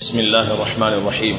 بسم الله الرحمن الرحيم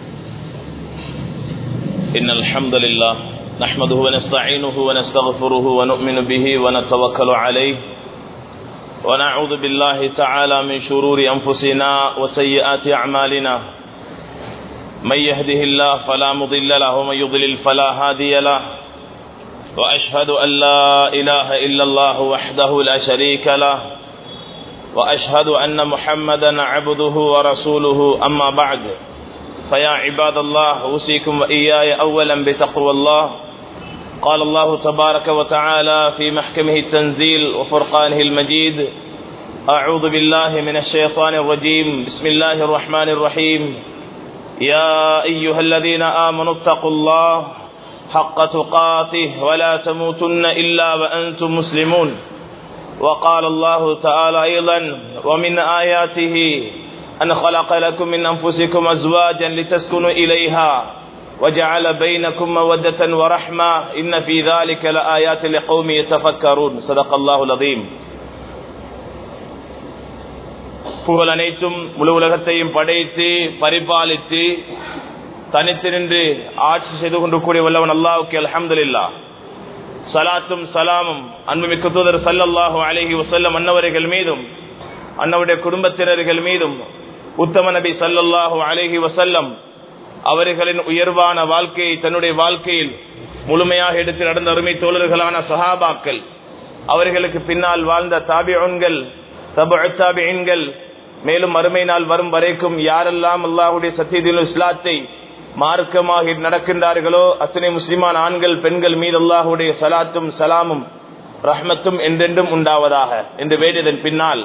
إن الحمد لله نحمده ونستعينه ونستغفره ونؤمن به ونتوكل عليه ونعوذ بالله تعالى من شرور أنفسنا وسيئات أعمالنا من يهده الله فلا مضل له ومن يضلل فلا هادي له وأشهد أن لا إله إلا الله وحده لا شريك له وأشهد أن محمدا عبده ورسوله أما بعد فيا عباد الله أوصيكم وإياي أولا بتقوى الله قال الله تبارك وتعالى في محكمه التنزيل وفرقانه المجيد أعوذ بالله من الشيطان الرجيم بسم الله الرحمن الرحيم يا أيها الذين آمنوا اتقوا الله حق تقاته ولا تموتن إلا وأنتم مسلمون وقال الله تعالى أيضا ومن آياته أن خلق لكم من أنفسكم أزواجا لتسكنوا إليها وجعل بينكم مودة ورحمة إن في ذلك لآيات لقوم يتفكرون صدق الله العظيم. புகழ் அனைத்தும் முழு உலகத்தையும் படைத்து பரிபாலித்து தனித்து நின்று ஆட்சி செய்து கொண்டு கூடிய வல்லவன் அல்லாஹ்வுக்கு அல்ஹம்துலில்லாஹ். சலாத்தும் சலாமும் அன்புமிக்க தூதர் ஸல்லல்லாஹு அலைஹி வஸல்லம் அன்னவர்கள் மீதும் அன்னவருடைய குடும்பத்தினர்கள் மீதும் உத்தம நபி ஸல்லல்லாஹு அலைஹி வஸல்லம் அவர்களின் உயர்வான வாழ்க்கையை தன்னுடைய வாழ்க்கையில் முழுமையாக எடுத்து நடந்த அருமை தோழர்களான சஹாபாக்கள், அவர்களுக்கு பின்னால் வாழ்ந்த தாபிஊன்கள், தபுஉத் தாபிஈன்கள், மேலும் மறுமை நாள் வரும் வரைக்கும் யாரெல்லாம் அல்லாஹ்வுடைய சத்தியத்தில் இஸ்லாத்தை மார்க்கமாக நடக்கின்றார்களோ அத்தனை முஸ்லிமான ஆண்கள் பெண்கள் மீது அல்லாஹ்வுடைய சலாத்தும் சலாமும் ரஹ்மத்தும் என்றென்றும் உண்டாவதாக என்று வேண்டியதன் பின்னால்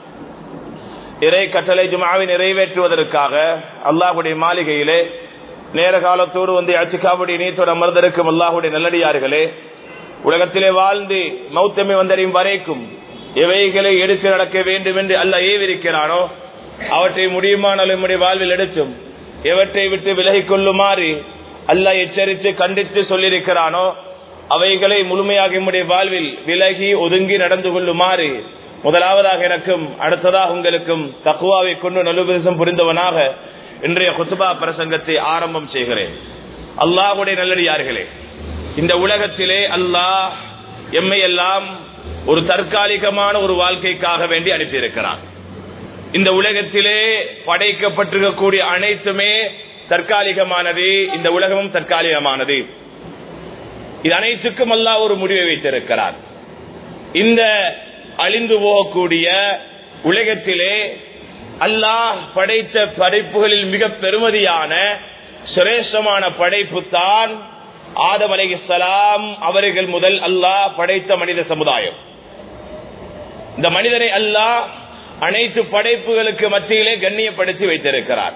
இறை கட்டளை ஜும்ஆவை நிறைவேற்றுவதற்காக அல்லாஹ்வுடைய மாளிகையிலே நேர காலத்தோடு வந்து இஅ்திகாஃபுடைய நீயத்தோடு அமர்ந்திருக்கும் அல்லாஹ்வுடைய நல்லடியார்களே, உலகத்திலே வாழ்ந்து மௌத்தமை வந்தடையும் வரைக்கும் எவைகளை எடுத்து நடக்க வேண்டும் என்று அல்லாஹ் ஏவிருக்கிறானோ அவற்றை முடியுமான நம்முடைய வாழ்வில் எடுத்தும் எவற்றை விட்டு விலகிக் கொள்ளுமாறு அல்லாஹ் எச்சரித்து கண்டித்து சொல்லியிருக்கிறானோ அவைகளை முழுமையாக நம்முடைய வாழ்வில் விலகி ஒதுங்கி நடந்து கொள்ளுமாறு முதலாவதாக எனக்கும் அடுத்ததாக உங்களுக்கும் தக்வாவை கொண்டு நல்லுபதேசம் புரிந்தவனாக இன்றைய குத்பா பிரசங்கத்தை ஆரம்பம் செய்கிறேன். அல்லாஹ்வுடைய நல்லடியார்களே, இந்த உலகத்திலே அல்லாஹ் எம்மை எல்லாம் ஒரு தற்காலிகமான ஒரு வாழ்க்கைக்காக வேண்டி அனுப்பியிருக்கிறான். இந்த உலகத்திலே படைக்கப்பட்டிருக்கக்கூடிய அனைத்துமே தற்காலிகமானது, இந்த உலகமும் தற்காலிகமானது. இது அனைத்துக்கும் அல்லாஹ் ஒரு முடிவை வைத்திருக்கிறார். இந்த அழிந்து போகக்கூடிய உலகத்திலே அல்லாஹ் படைத்த படைப்புகளில் மிக பெருமதியான சிரேஷ்டமான படைப்பு தான் ஆதம் அலைஹிஸ்ஸலாம் அவர்கள் முதல் அல்லாஹ் படைத்த மனித சமுதாயம். இந்த மனிதனை அல்லாஹ் அனைத்து படைப்புகளுக்கு மத்தியிலே கண்ணியப்படுத்தி வைத்திருக்கிறார்.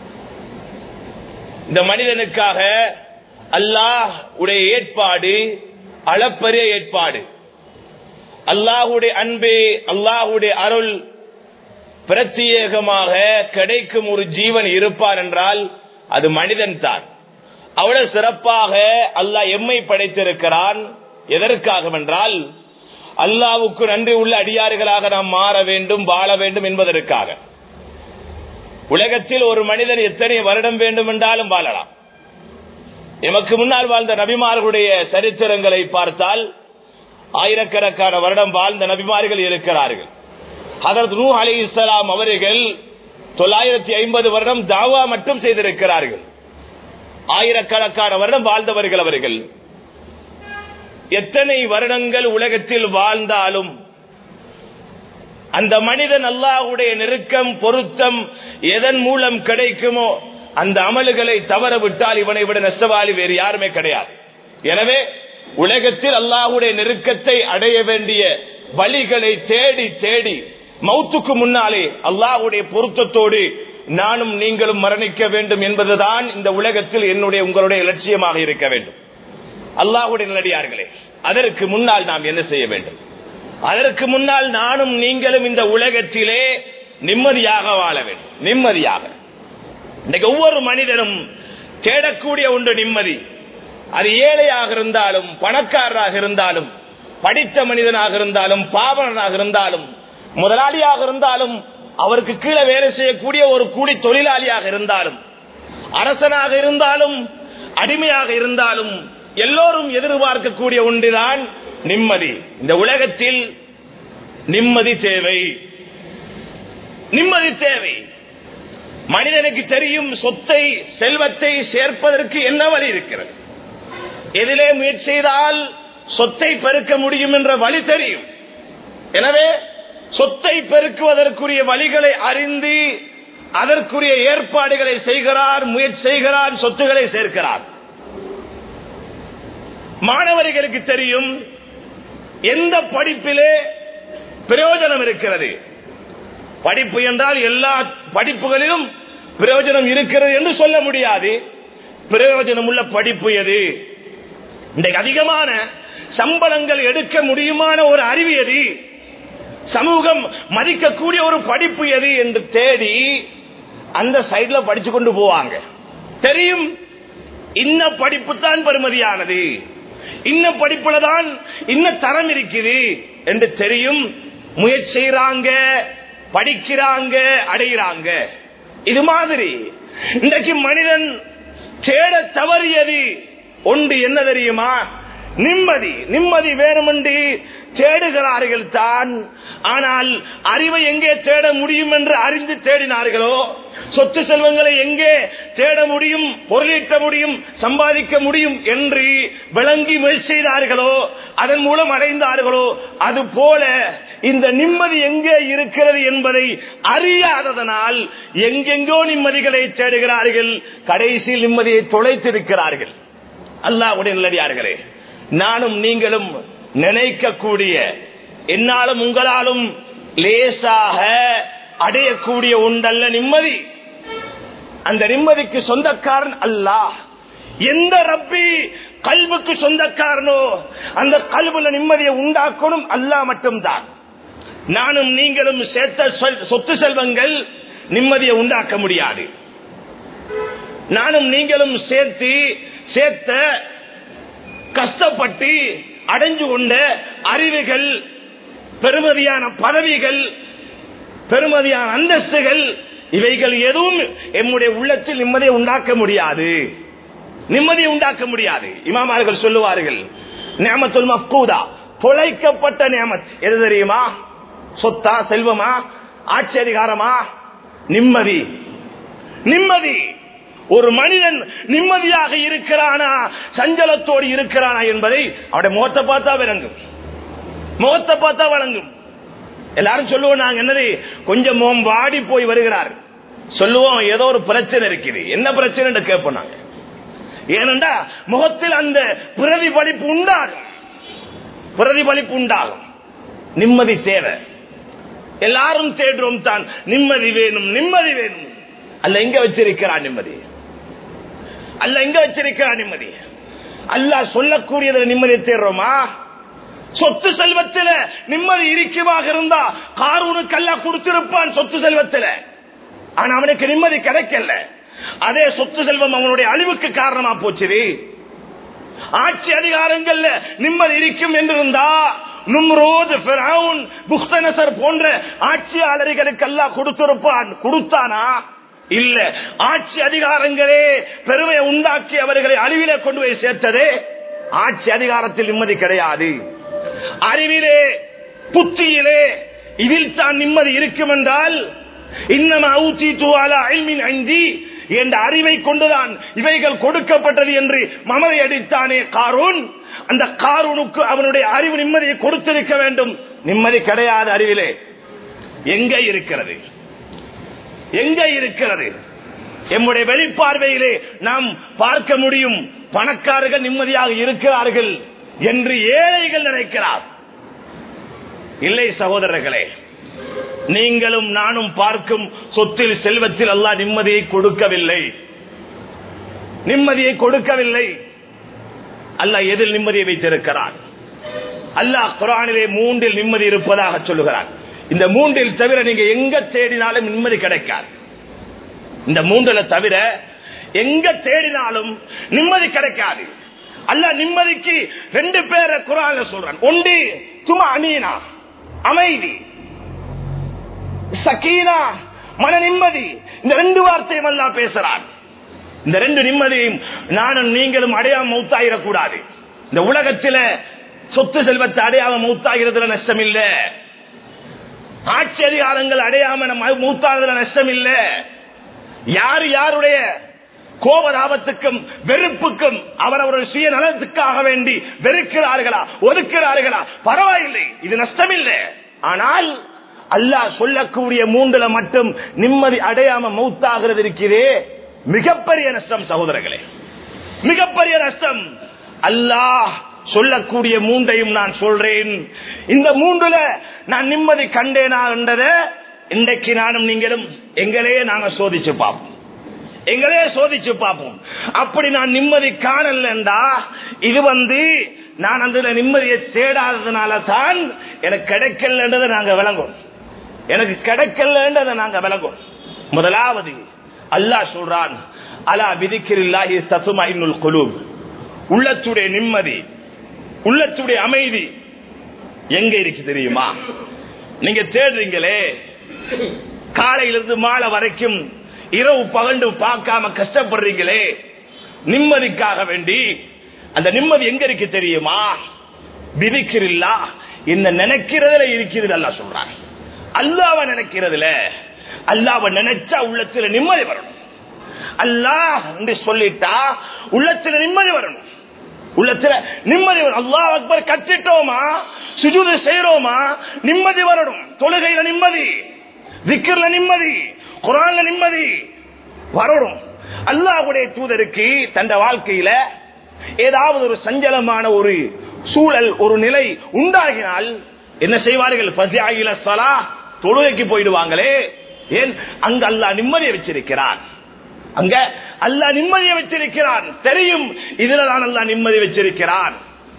இந்த மனிதனுக்காக அல்லாஹ் உடைய ஏற்பாடு அளப்பரிய ஏற்பாடு. அல்லாஹ்வுடைய அன்பே, அல்லாஹ்வுடைய அருள் பிரத்யேகமாக கிடைக்கும் ஒரு ஜீவன் இருப்பார் என்றால் அது மனிதன் தான். அவ்வளவு சிறப்பாக அல்லாஹ் எம்மை படைத்திருக்கிறான். எதற்காக என்றால் அல்லாஹ்வுக்கு நன்றி உள்ள அடியார்களாக நாம் மாற வேண்டும், வாழ வேண்டும் என்பதற்காக. உலகத்தில் ஒரு மனிதன் எத்தனை வருடம் வேண்டும் என்றாலும் வாழலாம். எமக்கு முன்னால் வாழ்ந்த நபிமார்களுடைய சரித்திரங்களை பார்த்தால் ஆயிரக்கணக்கான வருடம் வாழ்ந்த நபிமார்கள் இருக்கிறார்கள். ஹதரத் நூஹ் அலைஹிஸ்ஸலாம் அவர்கள் 950 வருடம் தாவா மட்டும் செய்திருக்கிறார்கள். ஆயிரக்கணக்கான வருடம் வாழ்ந்தவர்கள் அவர்கள். எத்தனை வருடங்கள் உலகத்தில் வாழ்ந்தாலும் அந்த மனிதன் அல்லாஹ்வுடைய நெருக்கம் பொருத்தம் எதன் மூலம் கிடைக்குமோ அந்த அமல்களை தவற விட்டால் இவனை விட நஷ்டவாளி வேறு யாருமே கிடையாது. எனவே உலகத்தில் அல்லாஹ்வுடைய நெருக்கத்தை அடைய வேண்டிய வழிகளை தேடி தேடி மௌத்துக்கு முன்னாலே அல்லாஹ்வுடைய பொருத்தத்தோடு நானும் நீங்களும் மரணிக்க வேண்டும் என்பதுதான் இந்த உலகத்தில் என்னுடைய உங்களுடைய லட்சியமாக இருக்க வேண்டும். அல்லாஹ்வுடைய நல்லடியார்களே, அதற்கு முன்னால் நாம் என்ன செய்ய வேண்டும்? அதற்கு முன்னால் நானும் நீங்களும் இந்த உலகத்திலே நிம்மதியாக வாழ வேண்டும். நிம்மதியாக இன்னைக்கு ஒவ்வொரு மனிதனும் தேடக்கூடிய ஒன்று நிம்மதி. அது ஏழையாக இருந்தாலும், பணக்காரராக இருந்தாலும், படித்த மனிதனாக இருந்தாலும், பாவனாக இருந்தாலும், முதலாளியாக இருந்தாலும், அவருக்கு கீழே வேலை செய்யக்கூடிய ஒரு கூலி தொழிலாளியாக இருந்தாலும், அரசனாக இருந்தாலும், அடிமையாக இருந்தாலும் எல்லோரும் எதிர்பார்க்கக்கூடிய ஒன்றுதான் நிம்மதி. இந்த உலகத்தில் நிம்மதி தேவை, நிம்மதி தேவை. மனிதனுக்கு தெரியும் சொத்தை செல்வத்தை சேர்ப்பதற்கு என்ன வழி இருக்கிறது, எதிலே முயற்சி செய்தால் சொத்தை பெருக்க முடியும் என்ற வழி தெரியும். எனவே சொத்தை பெருக்குவதற்குரிய வழிகளை அறிந்து அதற்குரிய ஏற்பாடுகளை செய்கிறார், முயற்சி செய்கிறார், சொத்துக்களை சேர்க்கிறார். மாணவர்களுக்கு தெரியும் எந்த படிப்பிலே பிரயோஜனம் இருக்கிறது. படிப்பு என்றால் எல்லா படிப்புகளிலும் பிரயோஜனம் இருக்கிறது என்று சொல்ல முடியாது. பிரயோஜனம் உள்ள படிப்பு எது, இன்றைக்கு அதிகமான சம்பளங்கள் எடுக்க முடியுமான ஒரு அறிவு எது, சமூகம் மதிக்கக்கூடிய ஒரு படிப்பு எது என்று தேடி அந்த சைட்ல படிச்சு கொண்டு போவாங்க. தெரியும் இன்ன படிப்பு தான் பெருமதியானது, இன்ன படிப்புல தான் இன்ன தரம் இருக்குது என்று தெரியும். முயற்சி செய்யறாங்க, படிக்கிறாங்க, அடைகிறாங்க. இது மாதிரி இன்றைக்கு மனிதன் தேட தவறியது ஒன்று என்ன தெரியுமா? நிம்மதி. நிம்மதி வேணுமென்று தேடுகிறார்கள் தான். ஆனால் அறிவை எங்கே தேட முடியும் என்று அறிந்து தேடினார்களோ, சொத்து செல்வங்களை எங்கே தேட முடியும், பொருளீட்ட முடியும், சம்பாதிக்க முடியும் என்று விளங்கி முயற்சி செய்தார்களோ, அதன் மூலம் அடைந்தார்களோ, அது போல இந்த நிம்மதி எங்கே இருக்கிறது என்பதை அறியாததனால் எங்கெங்கோ நிம்மதிகளை தேடுகிறார்கள். கடைசியில் நிம்மதியை தொலைத்திருக்கிறார்கள். அல்லாஹ்வுடைய நல்லடியார்களே, நானும் நீங்களும் நினைக்கக்கூடிய, என்னாலும் உங்களாலும் லேசாக அடையக்கூடிய ஒன்றல்ல நிம்மதி. அந்த நிம்மதிக்கு சொந்தக்காரன் அல்லாஹ். எந்த ரப்பி கல்புக்கு சொந்தக்காரனோ அந்த கல்புல நிம்மதியை உண்டாக்கணும் அல்லாஹ் மட்டும்தான். நானும் நீங்களும் சேர்த்த சொத்து செல்வங்கள் நிம்மதியை உண்டாக்க முடியாது. நானும் நீங்களும் சேர்த்த கஷ்டப்பட்டு அடைஞ்சு கொண்ட அறிவுகள், பெருமதியான பதவிகள், பெருமதியான அந்தஸ்துகள், இவைகள் எதுவும் எம்முடைய உள்ளத்தில் நிம்மதியை உண்டாக்க முடியாது. நிம்மதியை உண்டாக்க முடியாது. இமாமார்கள் சொல்லுவார்கள், நியமத்துல் மஃகூதா, தொலைக்கப்பட்ட நியமத் எது தெரியுமா? சொத்தா, செல்வமா, ஆட்சி அதிகாரமா? நிம்மதி. நிம்மதி. ஒரு மனிதன் நிம்மதியாக இருக்கிறானா, சஞ்சலத்தோடு இருக்கிறானா என்பதை அவருடைய முகத்தை பார்த்தா விளங்கும். முகத்தை பார்த்தா வழங்கும். எல்லாரும் சொல்லுவோம், நாங்க என்னது கொஞ்சம் முகம் வாடி போய் வருகிறார், சொல்லுவோம் ஏதோ ஒரு பிரச்சனை இருக்குது. என்ன பிரச்சனை கேட்போம் நாங்க. ஏனென்றா முகத்தில் அந்த பிரதிபலிப்பு உண்டாகும். பிரதிபலிப்பு உண்டாகும். நிம்மதி தேவை. எல்லாரும் தேடுறோம் தான், நிம்மதி வேணும், நிம்மதி வேணும். அல்ல எங்க வச்சிருக்கிறான் நிம்மதி? அல்ல எங்க வச்சிருக்கிறான் நிம்மதி? அல்லாஹ் சொல்லக்கூடியது நிம்மதியை தேடுறோமா? சொத்து செல்வத்தில நிம்மதி இருக்குமாக இருந்தா காரூனுக்கு அல்லாஹ் கொடுத்திருப்பான் சொத்து செல்வத்தில. ஆனா அவனுக்கு நிம்மதி கிடைக்கல. அதே சொத்து செல்வம் அவனுடைய அழிவுக்கு காரணமா போச்சு. ஆட்சி அதிகாரங்கள்ல நிம்மதி இருக்கும் என்றிருந்தா நும்ரோத், ஃபிரௌன், புக்தனசர் போன்ற ஆட்சியாளர்களுக்கு அல்லாஹ் கொடுத்திருப்பான். கொடுத்தானா? இல்ல. ஆட்சி அதிகாரங்களே பெருமையை உண்டாக்கி அவர்களை அழிவிலே கொண்டு போய் சேர்த்ததே. ஆட்சி அதிகாரத்தில் நிம்மதி கிடையாது. அறிவிலே, புத்தியிலே இதில் தான் நிம்மதி இருக்கும் என்றால், இன்னமா ஊதீது அலா இல்மின் இன்தி என்ற அறிவை கொண்டுதான் இவைகள் கொடுக்கப்பட்டது என்று மமதை அடித்தானே காரூன். அந்த காரூனுக்கு அவனுடைய அறிவு நிம்மதியை கொடுத்திருக்க வேண்டும். நிம்மதி கிடையாது. அறிவிலே எங்க இருக்கிறது? எங்க இருக்கிறது? எம்முடைய வெளிப்பார்வையிலே நாம் பார்க்க முடியும். பணக்காரர்கள் நிம்மதியாக இருக்கிறார்கள் என்று ஏழைகள் நினைக்கிறார். இல்லை சகோதரர்களே, நீங்களும் நானும் பார்க்கும் சொத்தில், செல்வத்தில் அல்லாஹ் நிம்மதியை கொடுக்கவில்லை. நிம்மதியை கொடுக்கவில்லை. அல்லாஹ் எதில் நிம்மதியை வைத்திருக்கிறார்? அல்லாஹ் குர்ஆனிலே 3 நிம்மதி இருப்பதாக சொல்லுகிறார். இந்த 3 தவிர நீங்க எங்க தேடினாலும் நிம்மதி கிடைக்காது. இந்த 3 தவிர எங்க தேடினாலும் நிம்மதி கிடைக்காது. அல்லாஹ் நிம்மதிக்கு 2 பேரை குர்ஆன்ல சொல்றான். ஒன்று துமஅனீனா, அமைதி. சகீனா, மன நிம்மதி. இந்த 2 வார்த்தையும் அல்லாஹ் பேசுறான். இந்த 2 நிம்மதியும் நானும் நீங்களும் அடையாம மௌத்தாயிடக்கூடாது. இந்த உலகத்தில சொத்து செல்வத்தை அடையாம மௌத்தாகிறதுல நஷ்டம் இல்ல, ஆட்சி அதிகாரங்கள் அடையாம மௌத்தாகிறதுல நஷ்டம் இல்ல. யாரு யாருடைய கோபதாபத்துக்கும் வெறுப்புக்கும் அவரவருடைய சுய நலத்துக்காக வேண்டி வெறுக்கிறார்களா, ஒதுக்கிறார்களா, பரவாயில்லை, இது நஷ்டம் இல்லை. ஆனால் அல்லாஹ் சொல்லக்கூடிய 3 மட்டும் நிம்மதி அடையாம மௌத்தாகிறது இருக்கிறே, மிகப்பெரிய நஷ்டம் சகோதரர்களே, மிகப்பெரிய நஷ்டம். அல்லாஹ் சொல்லக்கூடிய 3ஐயும் நான் சொல்றேன். இந்த 3ல நான் நிம்மதி கண்டேனா என்றத இன்றைக்கு நானும் நீங்களும் எங்களையே நாங்க சோதிச்சு பார்ப்போம், எங்களையே சோதிச்சு பார்ப்போம். அப்படி நான் நிம்மதி காணலண்டா இது நான் அந்த நிம்மதியை தேடாததுனால தான் எனக்கு கிடைக்கலன்றதை நாங்க விளங்கும், எனக்கு கிடைக்கலன்றதை நாங்க விளங்கும். முதலாவது அல்லாஹ் சொல்றான், அலா பிதிக்ரில்லாஹி தத்மஇன்னுல் குலூப். உள்ளத்துடைய நிம்மதி, உள்ளத்துடைய அமைதி எங்க இருக்கு தெரியுமா? நீங்க தேடுறீங்களே, காலையிலிருந்து மாலை வரைக்கும் இரவு பகண்டு பார்க்காம கஷ்டப்படுறீங்களே நிம்மதிக்காக வேண்டி, அந்த நிம்மதி எங்க இருக்கு தெரியுமா? பிதிக்ரில்லா, என்ன நினைக்கிறதுல இருக்கிறது. அல்லாஹ் சொல்றான், அல்லாஹ்வை நினைக்கிறதுல. அல்லாஹ்வை நினைச்சா உள்ளத்துல நிம்மதி வரணும். அல்லாஹ் என்று சொல்லிட்டா உள்ளத்துல நிம்மதி வரணும், உள்ளத்துல நிம்மதி வரும். அல்லாஹ் அக்பர் கட்டிட்டோமா, சுஜூது செய்யறோமா, நிம்மதி வரணும். தொழுகையில நிம்மதி, திக்ர்ல நிம்மதி, குர்ஆன்ல நிம்மதி வரணும். அல்லாஹ்வுடைய தூதருக்கு தந்த வாழ்க்கையில ஏதாவது ஒரு சஞ்சலமான ஒரு சூழல், ஒரு நிலை உண்டாகினால் என்ன செய்வார்கள்? ஃபஜ்அஇல ஸலாஹ், தொழுகைக்கு போயிடுவாங்களே. ஏன்? அங்க அல்லாஹ் நிம்மதியை வச்சிருக்கிறான், அங்க அல்லாஹ் நிம்மதியை வச்சிருக்கிறான். தெரியும் இதுல தான் அல்லாஹ் நிம்மதி வச்சிருக்கிறான்.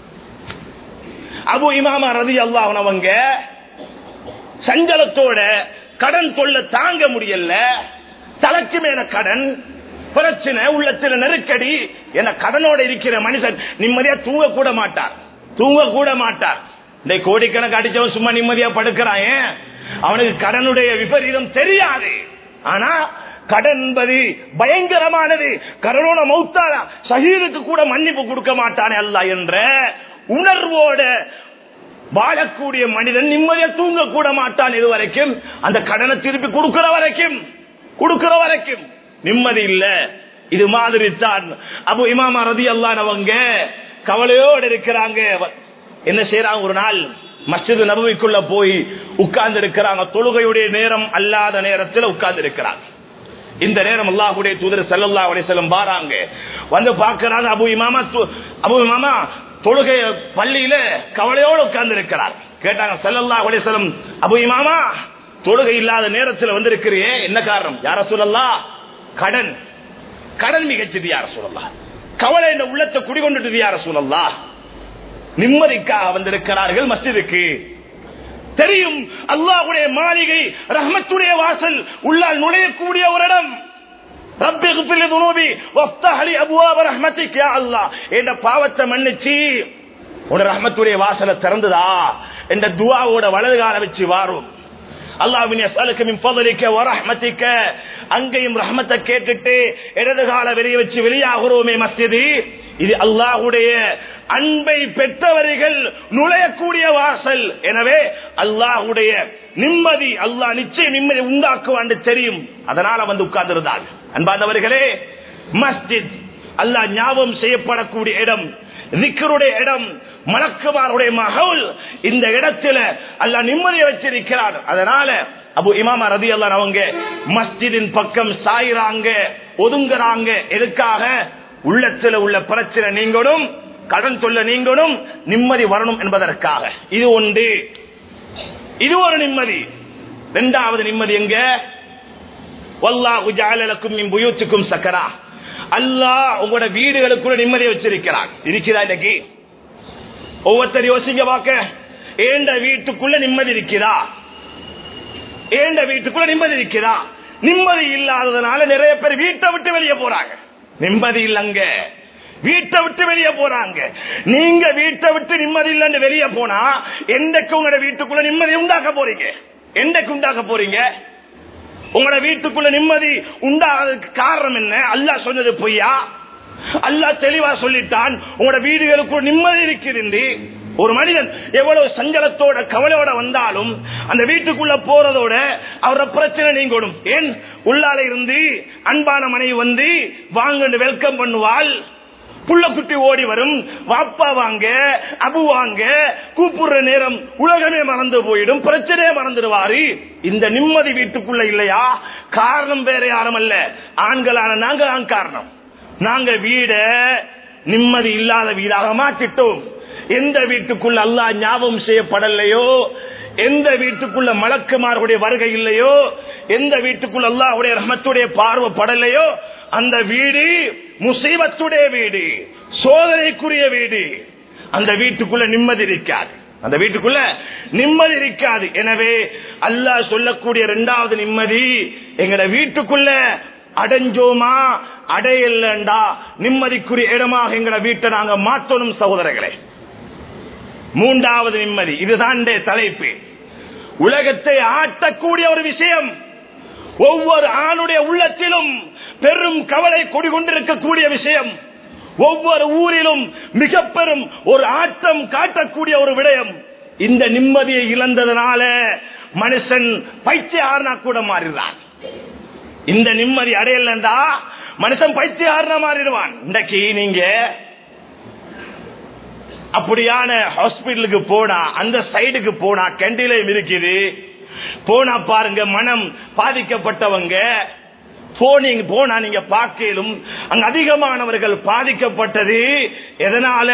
அபு இமாமா ரலியல்லாஹு அன்ஹு அவங்க சஞ்சலத்தோட கடன் தொல்லை தாங்க முடியல, தலைக்கு மேல கடன் பிரச்சனை, உள்ளத்துல நெருக்கடி. என கடனோட இருக்கிற மனுஷன் நிம்மதியா தூங்க கூட மாட்டார், தூங்க கூட மாட்டார். இந்த கோடிக்கணக்கு அடிச்சவன் சும்மா நிம்மதியா படுக்கிறான், அவனுக்கு கடனுடைய விபரீதம் தெரியாது. ஆனா கடன் என்பது பயங்கரமானது. கடனோட மௌத்தாரா ஷஹீதுக்கு கூட மன்னிப்பு கொடுக்க மாட்டானே அல்லாஹ் என்ற உணர்வோட வாழக்கூடிய மனிதன் நிம்மதியா தூங்க கூட மாட்டான். இது வரைக்கும் அந்த கடனை திருப்பி கொடுக்கிற வரைக்கும் நிம்மதி இல்ல. இது மாதிரி தான் அபு இமாமா ரலியல்லாஹு அன்ஹு அவங்க கவலையோடு இருக்கிறாங்க. என்ன செய்யறாங்க? ஒரு நாள் மஸ்ஜித் நபவிக்குள்ள போய் உட்கார்ந்து இருக்கிறாங்க. தொழுகையுடைய நேரம் அல்லாத நேரத்தில் உட்கார்ந்து இருக்கிறாங்க. இந்த நேரம் அல்லாஹ்வுடைய தூதர் ஸல்லல்லாஹு அலைஹி வஸல்லம் வராங்க. வந்து பார்க்கறாங்க அபு இமாமா தொழுகை பள்ளியில கவலையோடு உட்கார்ந்து இருக்கிறார். கேட்டாங்க ஸல்லல்லாஹு அலைஹி வஸல்லம், அபு இமாமா தொழுகை இல்லாத நேரத்தில் வந்திருக்கிறியே, என்ன காரணம்? யா ரசூலல்லாஹ், கடன் மிகச்சது யா ரசூலல்லாஹ், கவலை இந்த உள்ளத்தை குடிகொண்டுட்டு யா ரசூலல்லாஹ். நிம்மதிக்காக வந்திருக்கிறார்கள் மஸ்ஜிதுக்கு. தெரியும் அல்லாஹ்வுடைய மாளிகை, ரஹ்மத்துடைய வாசல், உள்ளால் நுழையக்கூடிய ஒரு இடம். ரப்பி இக்ஃபிர் லி துனூபி வஃப்தஹ் லி அப்வாப ரஹ்மத்திக் யா அல்லாஹ், என்ற பாவத்தை மன்னிச்சு உன் ரஹ்மத்துடைய வாசலை திறந்துதா என்ற துஆவோட வலது கால வச்சு வாரும். அல்லாஹ்வின் யஸ்அலுக மின் ஃபضلிக வ ரஹ்மத்திக, அங்கேயும் ரஹ்மத்தை கேட்டுட்டு இடது கால வெளியே வச்சு வெளியாகிறோமே மஸ்ஜித். இது அல்லாஹ்வுடைய அன்பை பெற்றவர்கள் நுழையக்கூடிய வாசல். எனவே அல்லாஹ்வுடைய நிம்மதி, அல்லாஹ் நிச்சயம் நிம்மதி உண்டாக்குவான்னு தெரியும். அதனால வந்து உட்கார்ந்திருந்தாங்க. அன்பார்ந்தவர்களே, மஸ்ஜித் அல்லாஹ் ஞாபகம் செய்யப்படக்கூடிய இடம், திக்ருடைய இடம், மலக்குமாருடைய மஹவுல். இந்த இடத்துல அல்லாஹ் நிம்மதியை வச்சிருக்கிறார். அதனால அபு இமாமா ரலியல்லாஹு அன்ஹு அவங்க மஸ்ஜிதின் பக்கம் சாயிறாங்க, ஒதுங்குறாங்க. எதுக்காக? உள்ளத்துல உள்ள பிரச்சனை நீங்களும், கடன் தொல்லை நீங்களும், நிம்மதி வரணும் என்பதற்காக. இது ஒன்று, இது ஒரு நிம்மதி. இரண்டாவது நிம்மதி எங்க? வல்லாஹு ஜஅல லக்கும் மின் புயூத்திக்கும் சக்கரா, அல்லாஹ் உங்களோட வீடுகளுக்குள்ள நிம்மதியை வச்சிருக்கிறான். இருக்கிறா? இன்னைக்கு ஒவ்வொருத்தர் யோசிங்க பாக்க, ஏண்ட வீட்டுக்குள்ள நிம்மதி இருக்கிறா? ஏண்ட வீட்டுக்குள்ள நிம்மதி இருக்கிறா? நிம்மதி இல்லாததுனால நிறைய பேர் வீட்டை விட்டு வெளியே போறாங்க. நிம்மதி இல்லங்க, வீட்டை விட்டு வெளியே போறாங்க. நீங்க வீட்டை விட்டு நிம்மதி இல்லன்னு வெளியே போனா என்றைக்கு உங்களோட வீட்டுக்குள்ள நிம்மதி உண்டாக்க போறீங்க? என்னைக்கு உண்டாக்க போறீங்க? உங்களோட வீட்டுக்குள்ள நிம்மதி உண்டாகிறதுக்கு காரணம் என்ன? அல்லாஹ் சொன்னது பொய்யா? அல்லாஹ் தெளிவா சொல்லிட்டான், உங்களோட வீடுகளுக்குள்ள நிம்மதி இருக்கிறது. ஒரு மனிதன் எவ்வளவு சஞ்சலத்தோட கவலையோட வந்தாலும் அந்த வீட்டுக்குள்ள போறதோட அவரோட பிரச்சனை நீங்கணும். ஏன்? உள்ளால இருந்து அன்பான மனைவி வந்து வாங்க வெல்கம் பண்ணுவாள், புள்ள குட்டி ஓடி வரும், வாப்பா வாங்க அபு வாங்க கூப்பிடுற நேரம் உலகமே மறந்து போயிடும், பிரச்சனையே மறந்துடுவாரு. இந்த நிம்மதி வீட்டுக்குள்ள இல்லையா? காரணம் வேற யாரும் அல்ல, ஆண்களான நாங்க தான் காரணம். நாங்க வீட நிம்மதி இல்லாத வீடாக மாற்றிட்டோம். எந்த வீட்டுக்குள்ள அல்லாஹ் ஞாபகம் செய்யப்படலையோ, எந்த வீட்டுக்குள்ள மலக்குமார்களுடைய வருகை இல்லையோ, எந்த வீட்டுக்குள்ள அல்லாஹ்வுடைய ரஹ்மத்துடைய பார்வை படலையோ, அந்த வீடு முசீபத்துடைய வீடு, சோதனைக்குரிய வீடு. அந்த வீட்டுக்குள்ள நிம்மதி இருக்காது, அந்த வீட்டுக்குள்ள நிம்மதி இருக்காது. எனவே அல்லாஹ் சொல்லக்கூடிய இரண்டாவது நிம்மதி, எங்கட வீட்டுக்குள்ள அடைஞ்சோமா அடையலண்டா நிம்மதிக்குரிய இடமாக எங்கட வீட்டை நாங்க மாற்றணும் சகோதரர்களே. மூன்றாவது நிம்மதி, இதுதான் தலைப்பு. உலகத்தை ஆட்டக்கூடிய ஒரு விஷயம், ஒவ்வொரு ஆணுடைய உள்ளத்திலும் பெரும் கவலை கொண்டிருக்கக்கூடிய விஷயம், ஒவ்வொரு ஊரிலும் மிக பெரும் ஒரு ஆட்டம் காட்டக்கூடிய ஒரு விடயம். இந்த நிம்மதியை இழந்ததனால மனுஷன் பைத்தியக்காரனா கூட மாறிடுறான். இந்த நிம்மதி அடையலண்டா மனுஷன் பைத்தியக்காரனா மாறிடுவான். இன்றைக்கு நீங்க அப்படியான ஹாஸ்பிட்டலுக்கு போனா, அந்த சைடுக்கு போனா கேண்டீன்லயும் இருக்குது, போனா பாருங்க மனம் பாதிக்கப்பட்டவங்க போனா நீங்க பார்க்கலும் அங்க அதிகமானவர்கள் பாதிக்கப்பட்டது எதனால?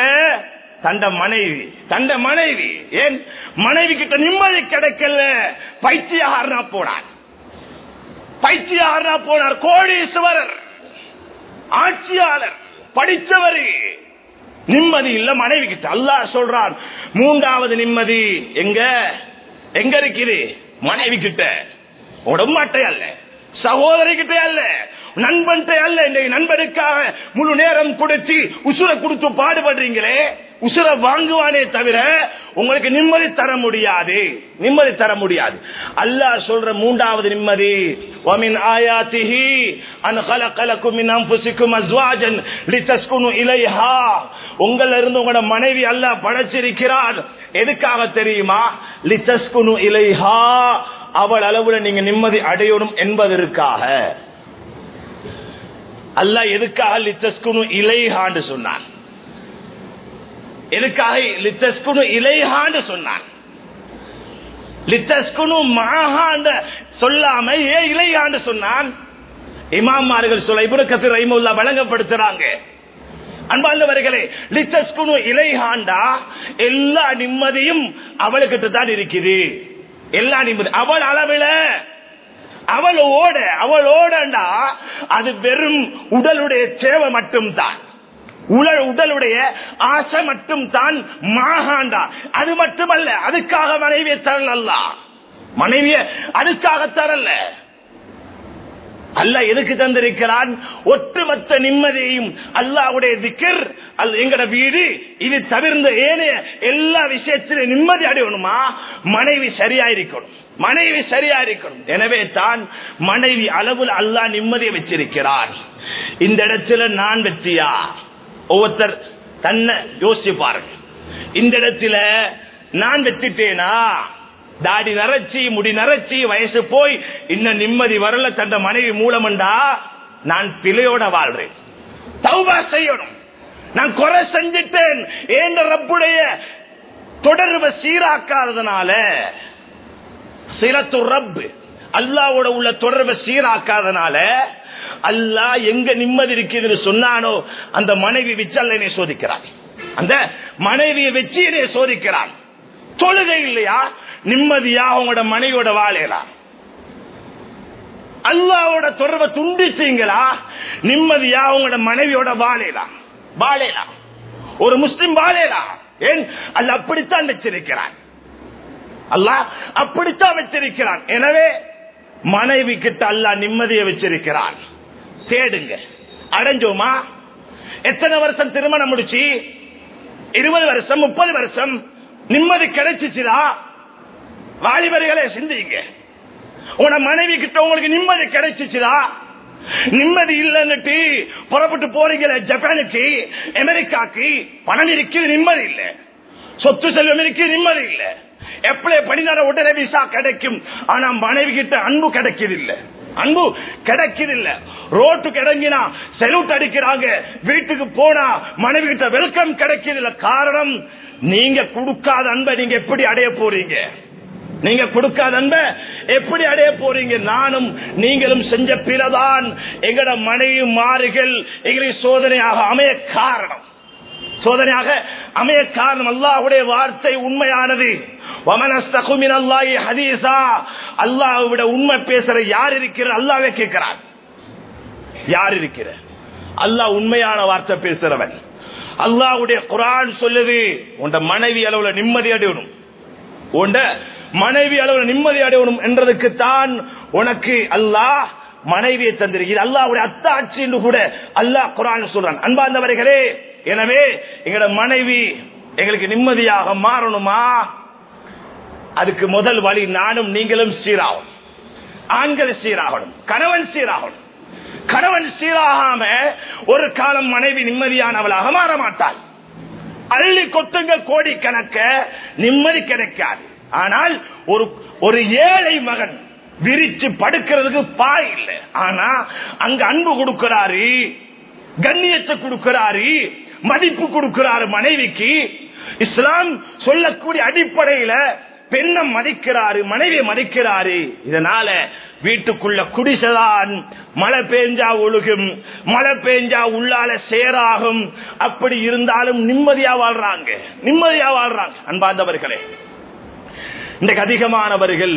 தண்ட மனைவி. ஏன்? மனைவி கிட்ட நிம்மதி கிடைக்கல, பைத்தியக்காரனா போனார். கோடீஸ்வரர், ஆட்சியாளர், படித்தவர், நிம்மதி இல்ல மனைவி கிட்ட. அல்லாஹ் சொல்றான், மூன்றாவது நிம்மதி எங்க இருக்குது? மனைவி கிட்ட. உடம்பாட்டை அல்ல, சகோதரி கிட்ட அல்ல, நண்பன்கிட்ட அல்ல. இந்த நண்பனுக்காக முழு நேரம் கொடுத்து உசுர கொடுத்து பாடுபடுறீங்களே, உசுர வாங்குவானே தவிர உங்களுக்கு நிம்மதி தர முடியாது. அல்லாஹ் சொல்ற மூன்றாவது நிம்மதி, وَمِنْ آيَاتِهِ أَنْ خَلَقَ لَكُم مِّنْ أَنفُسِكُمْ أَزْوَاجًا لِتَسْكُنُوا إِلَيْهَا. உங்கள இருந்து உங்களோட மனைவி அல்லாஹ் படைச்சிருக்கிறார். எதுக்காக தெரியுமா? லிதஸ்குனு இலைஹா, அவள் அளவுல நீங்க நிம்மதி அடையணும் என்பதற்காக. அல்லாஹ் எதுக்காக லிதஸ்குனு இலைஹான்னு சொன்னான்? எதுக்காக லிதஸ்குனு இலைஹான்னு சொன்னான்? லிதஸ்குனு மஹான்னு சொல்லாம ஏன் இலைஹான்னு சொன்னான்? இமாமார்கள் சொல்ல இப்னு கஸீர் ரஹிமஹுல்லாஹ் வழங்கப்படுத்துறாங்க. அன்பார்ந்தவர்களே, லிதஸ்குனு இலைஹாண்டா எல்லா நிம்மதியும் அவளுக்கிட்ட தான் இருக்குது. எல்லா நிம்மதி அவள் அளவில, அவளோடா அது வெறும் உடலுடைய தேவை மட்டும் தான், உடலுடைய ஆசை மட்டும் தான். மாகாண்டா அது மட்டுமல்ல, அதுக்காக மனைவியை தரல, மனைவிய அதுக்காக தரல. அல்லாஹ் எதுக்கு தந்திருக்கிறான்? ஒட்டுமொத்த நிம்மதியையும் அல்லாஹ்வுடைய திக்ர், எங்கட வீடு இது தவிர்ந்த ஏனைய எல்லா விஷயத்திலும் நிம்மதி அடையணுமா? மனைவி சரியா இருக்கணும். எனவே தான் மனைவி அளவில் அல்லாஹ் நிம்மதியை வச்சிருக்கிறார். இந்த இடத்துல நான் வெற்றியா? ஒவ்வொருத்தர் தன்னை யோசிச்சு பாருங்க. இந்த இடத்துல நான் வெற்றிட்டேனா? தாடி நரைச்சி, முடி நரைச்சி, வயசு போய் இன்னும் நிம்மதி வரல, தந்த மனைவி மூலமண்டா நான் பிழையோட வாழ்றேன். தௌபா செய்யணும். நான் குறை செஞ்சிட்டேன், ஏன் ரப்புடைய தொடர்பை சீராக்காதனால, சிலத்து ரப் அல்லாஹ்வோட உள்ள தொடர்பை சீராக்காதனால அல்லாஹ் எங்க நிம்மதி இருக்குன்னு சொன்னானோ அந்த மனைவி வச்சு அல்ல என்னை சோதிக்கிறான். அந்த மனைவியை வச்சு என்னை சோதிக்கிறான். தொழுகை இல்லையா? நிம்மதியா உங்களோட மனைவியோட வாழலாம். அல்லாஹ்வோட தொடர்பை துண்டிச்சீங்களா? நிம்மதியா உங்களோட மனைவியோட வாழலாம். ஒரு முஸ்லிம் வாழலாம். ஏன்? அல்லாஹ் அப்படித்தான் வச்சிருக்கிறான். எனவே மனைவி கிட்ட அல்லாஹ் நிம்மதியை வச்சிருக்கிறான். தேடுங்க. அடைஞ்சோமா? எத்தனை வருஷம் திருமணம் முடிச்சு? 20 வருஷம், 30 வருஷம் நிம்மதி கிடைச்சிச்சுதா? வாலிபர்களே சிந்திங்க. உன மனைவி கிட்ட உங்களுக்கு நிம்மதி கிடைச்சிச்சுதா? நிம்மதி இல்லன்னுட்டு புறப்பட்டு போறீங்களே ஜப்பானுக்கு, அமெரிக்காக்கு. பணம் இருக்கு, நிம்மதி இல்ல. சொத்து செல்வம் இருக்கு, நிம்மதி இல்ல. எப்படி படினால உடனே விசா கிடைக்கும். ஆனா மனைவி கிட்ட அன்பு கிடைக்கிறதில்ல. அன்பு கிடைக்கிறதில்ல. ரோட்டு கிடங்கினா செலூட் அடிக்கிறாங்க, வீட்டுக்கு போனா மனைவி கிட்ட வெல்கம் கிடைக்கிறதில்ல. காரணம், நீங்க கொடுக்காத அன்பை நீங்க எப்படி அடைய போறீங்க? நீங்க கொடுக்காத அன்பை எப்படி அடைய போறீங்க? நானும் நீங்களும் செஞ்ச பிறதான் எங்கட மனைவி மாறுகள் எங்களை சோதனையாக அமைய காரணம். சோதனையாக அமைய காரணம். அல்லாஹ்வுடைய வார்த்தை உண்மையானது. அல்லாஹ்வை விட உண்மை பேசுற யார் இருக்கிற? அல்லாஹ்வே கேட்கிறார். யார் இருக்கிற? அல்லாஹ் உண்மையான வார்த்தை பேசுறவன். அல்லாஹ்வுடைய குர்ஆன் சொல்லுது, உண்ட மனைவி அளவுல நிம்மதி அடையணும், உண்ட மனைவி அளவுல நிம்மதி அடையணும் என்றதுக்கு தான் உனக்கு அல்லாஹ் மனைவியை தந்திருக்கிறது. அல்லாஹ்வுடைய அத்தாட்சி என்று கூட அல்லாஹ் குர்ஆன் சொல்றான். அன்பார்ந்தவர்களே, எனவே எங்களோட மனைவி எங்களுக்கு நிம்மதியாக மாறணுமா? அதுக்கு முதல் வழி நானும் நீங்களும் சீராகணும். ஆண்கள் சீராகணும், கணவன் சீராகணும். கணவன் சீராகாம ஒரு காலம் மனைவி நிம்மதியானவளாக மாற மாட்டாள். அள்ளி கொத்துங்க கோடி கணக்க நிம்மதி கிடைக்காது. ஆனால் ஒரு ஏழை மகன் விரிச்சு படுக்கிறதுக்கு பாய் இல்லை. ஆனா அங்க அன்பு கொடுக்கிறாரு, கண்ணியத்தை கொடுக்கிறாரு, மதிப்பு கொடுக்கிறாரு மனைவிக்கு. இஸ்லாம் சொல்லக்கூடிய அடிப்படையில பெண்ணை மதிக்கிறாரு, மனைவியை மதிக்கிறாரு. இதனால வீட்டுக்குள்ள குடிசைதான் மழை பெஞ்சா ஒழுகும், மழை பெஞ்சா உள்ளால சேராகும். அப்படி இருந்தாலும் நிம்மதியா வாழ்றாங்க, நிம்மதியா வாழ்றாங்க. அன்பார்ந்தவர்களே, இன்றைக்கு அதிகமானவர்கள்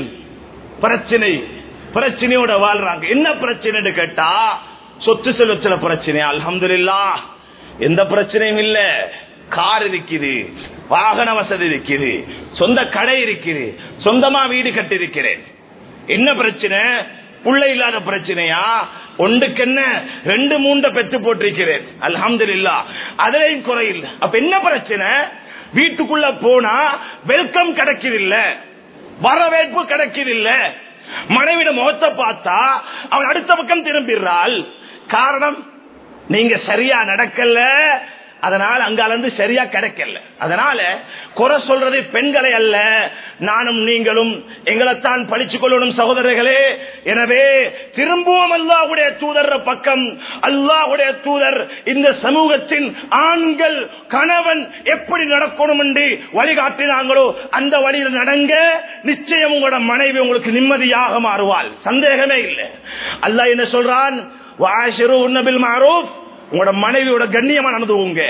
பிரச்சனையோட வாழ்றாங்க. என்ன பிரச்சனை கேட்டா, சொத்து செல்வத்துல பிரச்சனை. அல்ஹம்துலில்லாஹ் எந்த பிரச்சனையும் இல்ல. கார் இருக்குது, வாகன வசதி இருக்குது, சொந்த கடை இருக்குது, சொந்தமா வீடு கட்டி இருக்கிறேன். என்ன பிரச்சனை? புள்ளை இல்லாத பிரச்சனையா? ஒன்றுக்கு என்ன 2-3 பெற்று போட்டிருக்கிறேன். அல்ஹம்துலில்லாஹ் அதிலையும் குறையில்லை. அப்ப என்ன பிரச்சனை? வீட்டுக்குள்ள போனா வெல்கம் கிடைக்கிறதில்ல, வரவேற்பு கிடைக்கிறதில்ல. மனைவிட முகத்தை பார்த்தா அவன் அடுத்த பக்கம் திரும்பிடுறாள். காரணம், நீங்க சரியா நடக்கல, அதனால அங்கால சரியா கிடைக்கல. அதனால குறை சொல்றது பெண்களை அல்ல, நானும் நீங்களும் எங்களைத்தான் பழிச்சுக் கொள்ளணும் சகோதரர்களே. எனவே திரும்புவோம் அல்லாஹ்வுடைய தூதர் பக்கம். அல்லாஹ்வுடைய தூதர் இந்த சமூகத்தின் ஆண்கள் கணவன் எப்படி நடக்கணும் என்று வழிகாட்டினாங்களோ அந்த வழியில் நடங்க. நிச்சயம் உங்களோட மனைவி உங்களுக்கு நிம்மதியாக மாறுவாள், சந்தேகமே இல்லை. அல்லாஹ் என்ன சொல்றான்? வஆஷிருஹுன்ன பில் மஅரூஃப். உங்களோட மனைவியோட கண்ணியமா நடந்துவோங்க,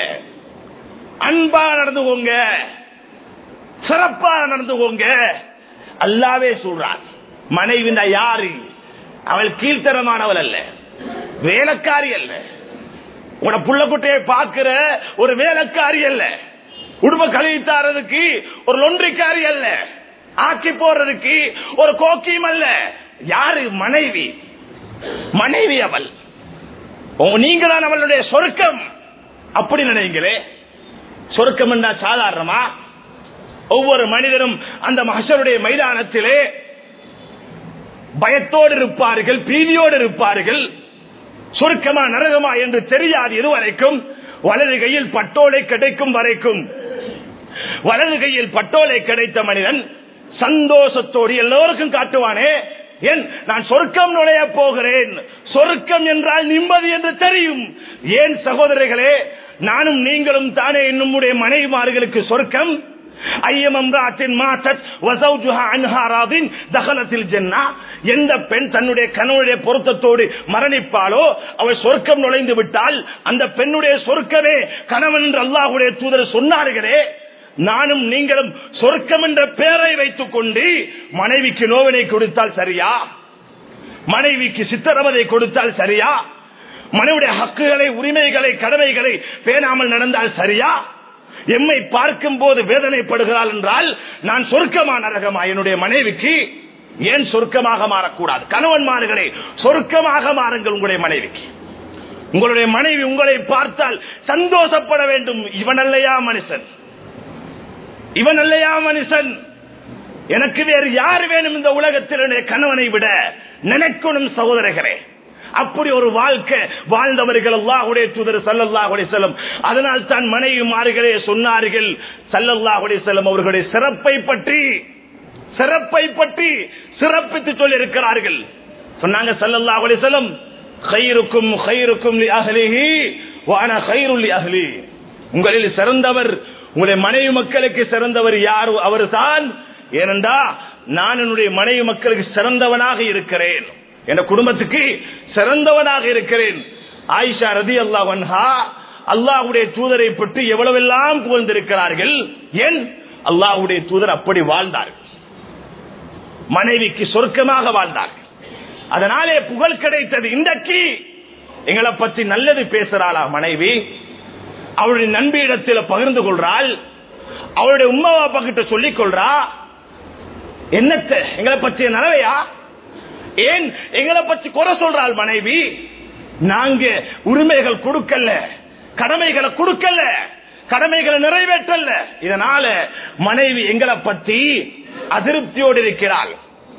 அன்பா நடந்துவோங்க, சிறப்பா நடந்துவோங்க. அல்லாவே சொல்றான், மனைவி யாரு? அவள் கீழ்த்தரமானவள் அல்ல, வேலைக்காரி அல்ல. உங்களோட புள்ள குட்டையை பார்க்கிற ஒரு வேலைக்காரி அல்ல, உடுப்ப கழித்தாரதுக்கு ஒரு லொன்றிக்காரி அல்ல, ஆக்கி போறதுக்கு ஒரு கோக்கியம் அல்ல. யாரு? மனைவி. மனைவி அவள். நீங்க தான் அவளுடைய சொர்க்கம். அப்படி நினைங்களே. சொர்க்கம் என்ன சாதாரணமா? ஒவ்வொரு மனிதனும் அந்த மஹ்ஷருடைய மைதானத்திலே பயத்தோடு இருப்பார்கள், பீதியோடு இருப்பார்கள். சொர்க்கமா நரகமா என்று தெரியாது இதுவரைக்கும். வலது கையில் பட்டோலை கிடைக்கும் வரைக்கும், வலது கையில் பட்டோலை கிடைத்த மனிதன் சந்தோஷத்தோடு எல்லோருக்கும் காட்டுவானே, ஏன் நான் சொர்க்கம் நுழைய போகிறேன், சொர்க்கம் என்றால் நிம்மதி என்று தெரியும். ஏன் சகோதரர்களே, நானும் நீங்களும் தானே நம்முடைய மனைவிமார்களுக்கு சொர்க்கம். எந்த பெண் தன்னுடைய கணவனுடைய பொருத்தத்தோடு மரணிப்பாளோ அவள் சொர்க்கம் நுழைந்து விட்டால் அந்த பெண்ணுடைய சொர்க்கமே கணவன் என்று அல்லாஹ்வுடைய தூதர் சொன்னார்களே. நானும் நீங்களும் சொர்க்கம் என்ற பெயரை வைத்துக் கொண்டு மனைவிக்கு நோவினை கொடுத்தால் சரியா? மனைவிக்கு சித்திரவதை கொடுத்தால் சரியா? மனைவியுடைய ஹக்குகளை, உரிமைகளை, கடமைகளை பேணாமல் நடந்தால் சரியா? எம்மை பார்க்கும் போது வேதனைப்படுகிறாள் என்றால் நான் சொர்க்கமா நரகமா? என்னுடைய மனைவிக்கு ஏன் சொர்க்கமாக மாறக்கூடாது? கணவன்மார்களே, சொர்க்கமாக மாறுங்கள் உங்களுடைய மனைவிக்கு. உங்களுடைய மனைவி உங்களை பார்த்தால் சந்தோஷப்பட வேண்டும். இவன் அல்லையா மனுஷன், இவன் அல்லையா மனுஷன் எனக்கு வேறு யார் வேணும் இந்த உலகத்தில் கணவனை விட நினைக்கணும் சகோதரர்களே. அப்படி ஒரு வாழ்க்கை வாழ்ந்தவர்கள் அல்லாஹ்வுடைய தூதர் ஸல்லல்லாஹு அலைஹி வஸல்லம். அதனால் தான் மனைவிமார்களே சொன்னார்கள் ஸல்லல்லாஹு அலைஹி வஸல்லம் அவர்களுடைய சிறப்பை பற்றி சிறப்பித்து சொல்லி இருக்கிறார்கள். சொன்னாங்க ஸல்லல்லாஹு அலைஹி வஸல்லம், கைருக்கும் கைருக்கும் லி அஹ்லிஹி வ அனா கைருல் லி அஹ்லி. உங்களில் சிறந்தவர் உங்களுடைய மனைவி மக்களுக்கு சிறந்தவர் யார்? அவர்தான். ஏனென்றா நான் என்னுடைய மனைவி மக்களுக்கு சிறந்தவனாக இருக்கிறேன், என் குடும்பத்துக்கு சிறந்தவனாக இருக்கிறேன். ஆயிஷா ரலியல்லாஹு அன்ஹா அல்லாஹ்வுடைய தூதரை பற்றி எவ்வளவெல்லாம் புகழ்ந்திருக்கிறார்கள். ஏன்? அல்லாஹ்வுடைய தூதர் அப்படி வாழ்ந்தார்கள், மனைவிக்கு சொர்க்கமாக வாழ்ந்தார்கள். அதனாலே புகழ் கிடைத்தது. இன்றைக்கு எங்களை பற்றி நல்லது பேசுறாளா மனைவி? அவருடைய நண்பியிடத்தில் பகிர்ந்து கொள்றாள், அவருடைய உம்மா அப்பா கிட்ட சொல்லிக் கொள்றா. என்னத்தை எங்களை பற்றிய நலவையா? ஏன் எங்களை பற்றி குறை சொல்றாள் மனைவி? நாங்க உரிமைகள் கொடுக்கல, கடமைகளை கொடுக்கல, கடமைகளை நிறைவேற்றல. இதனால மனைவி எங்களை பற்றி அதிருப்தியோடு இருக்கிறாள்.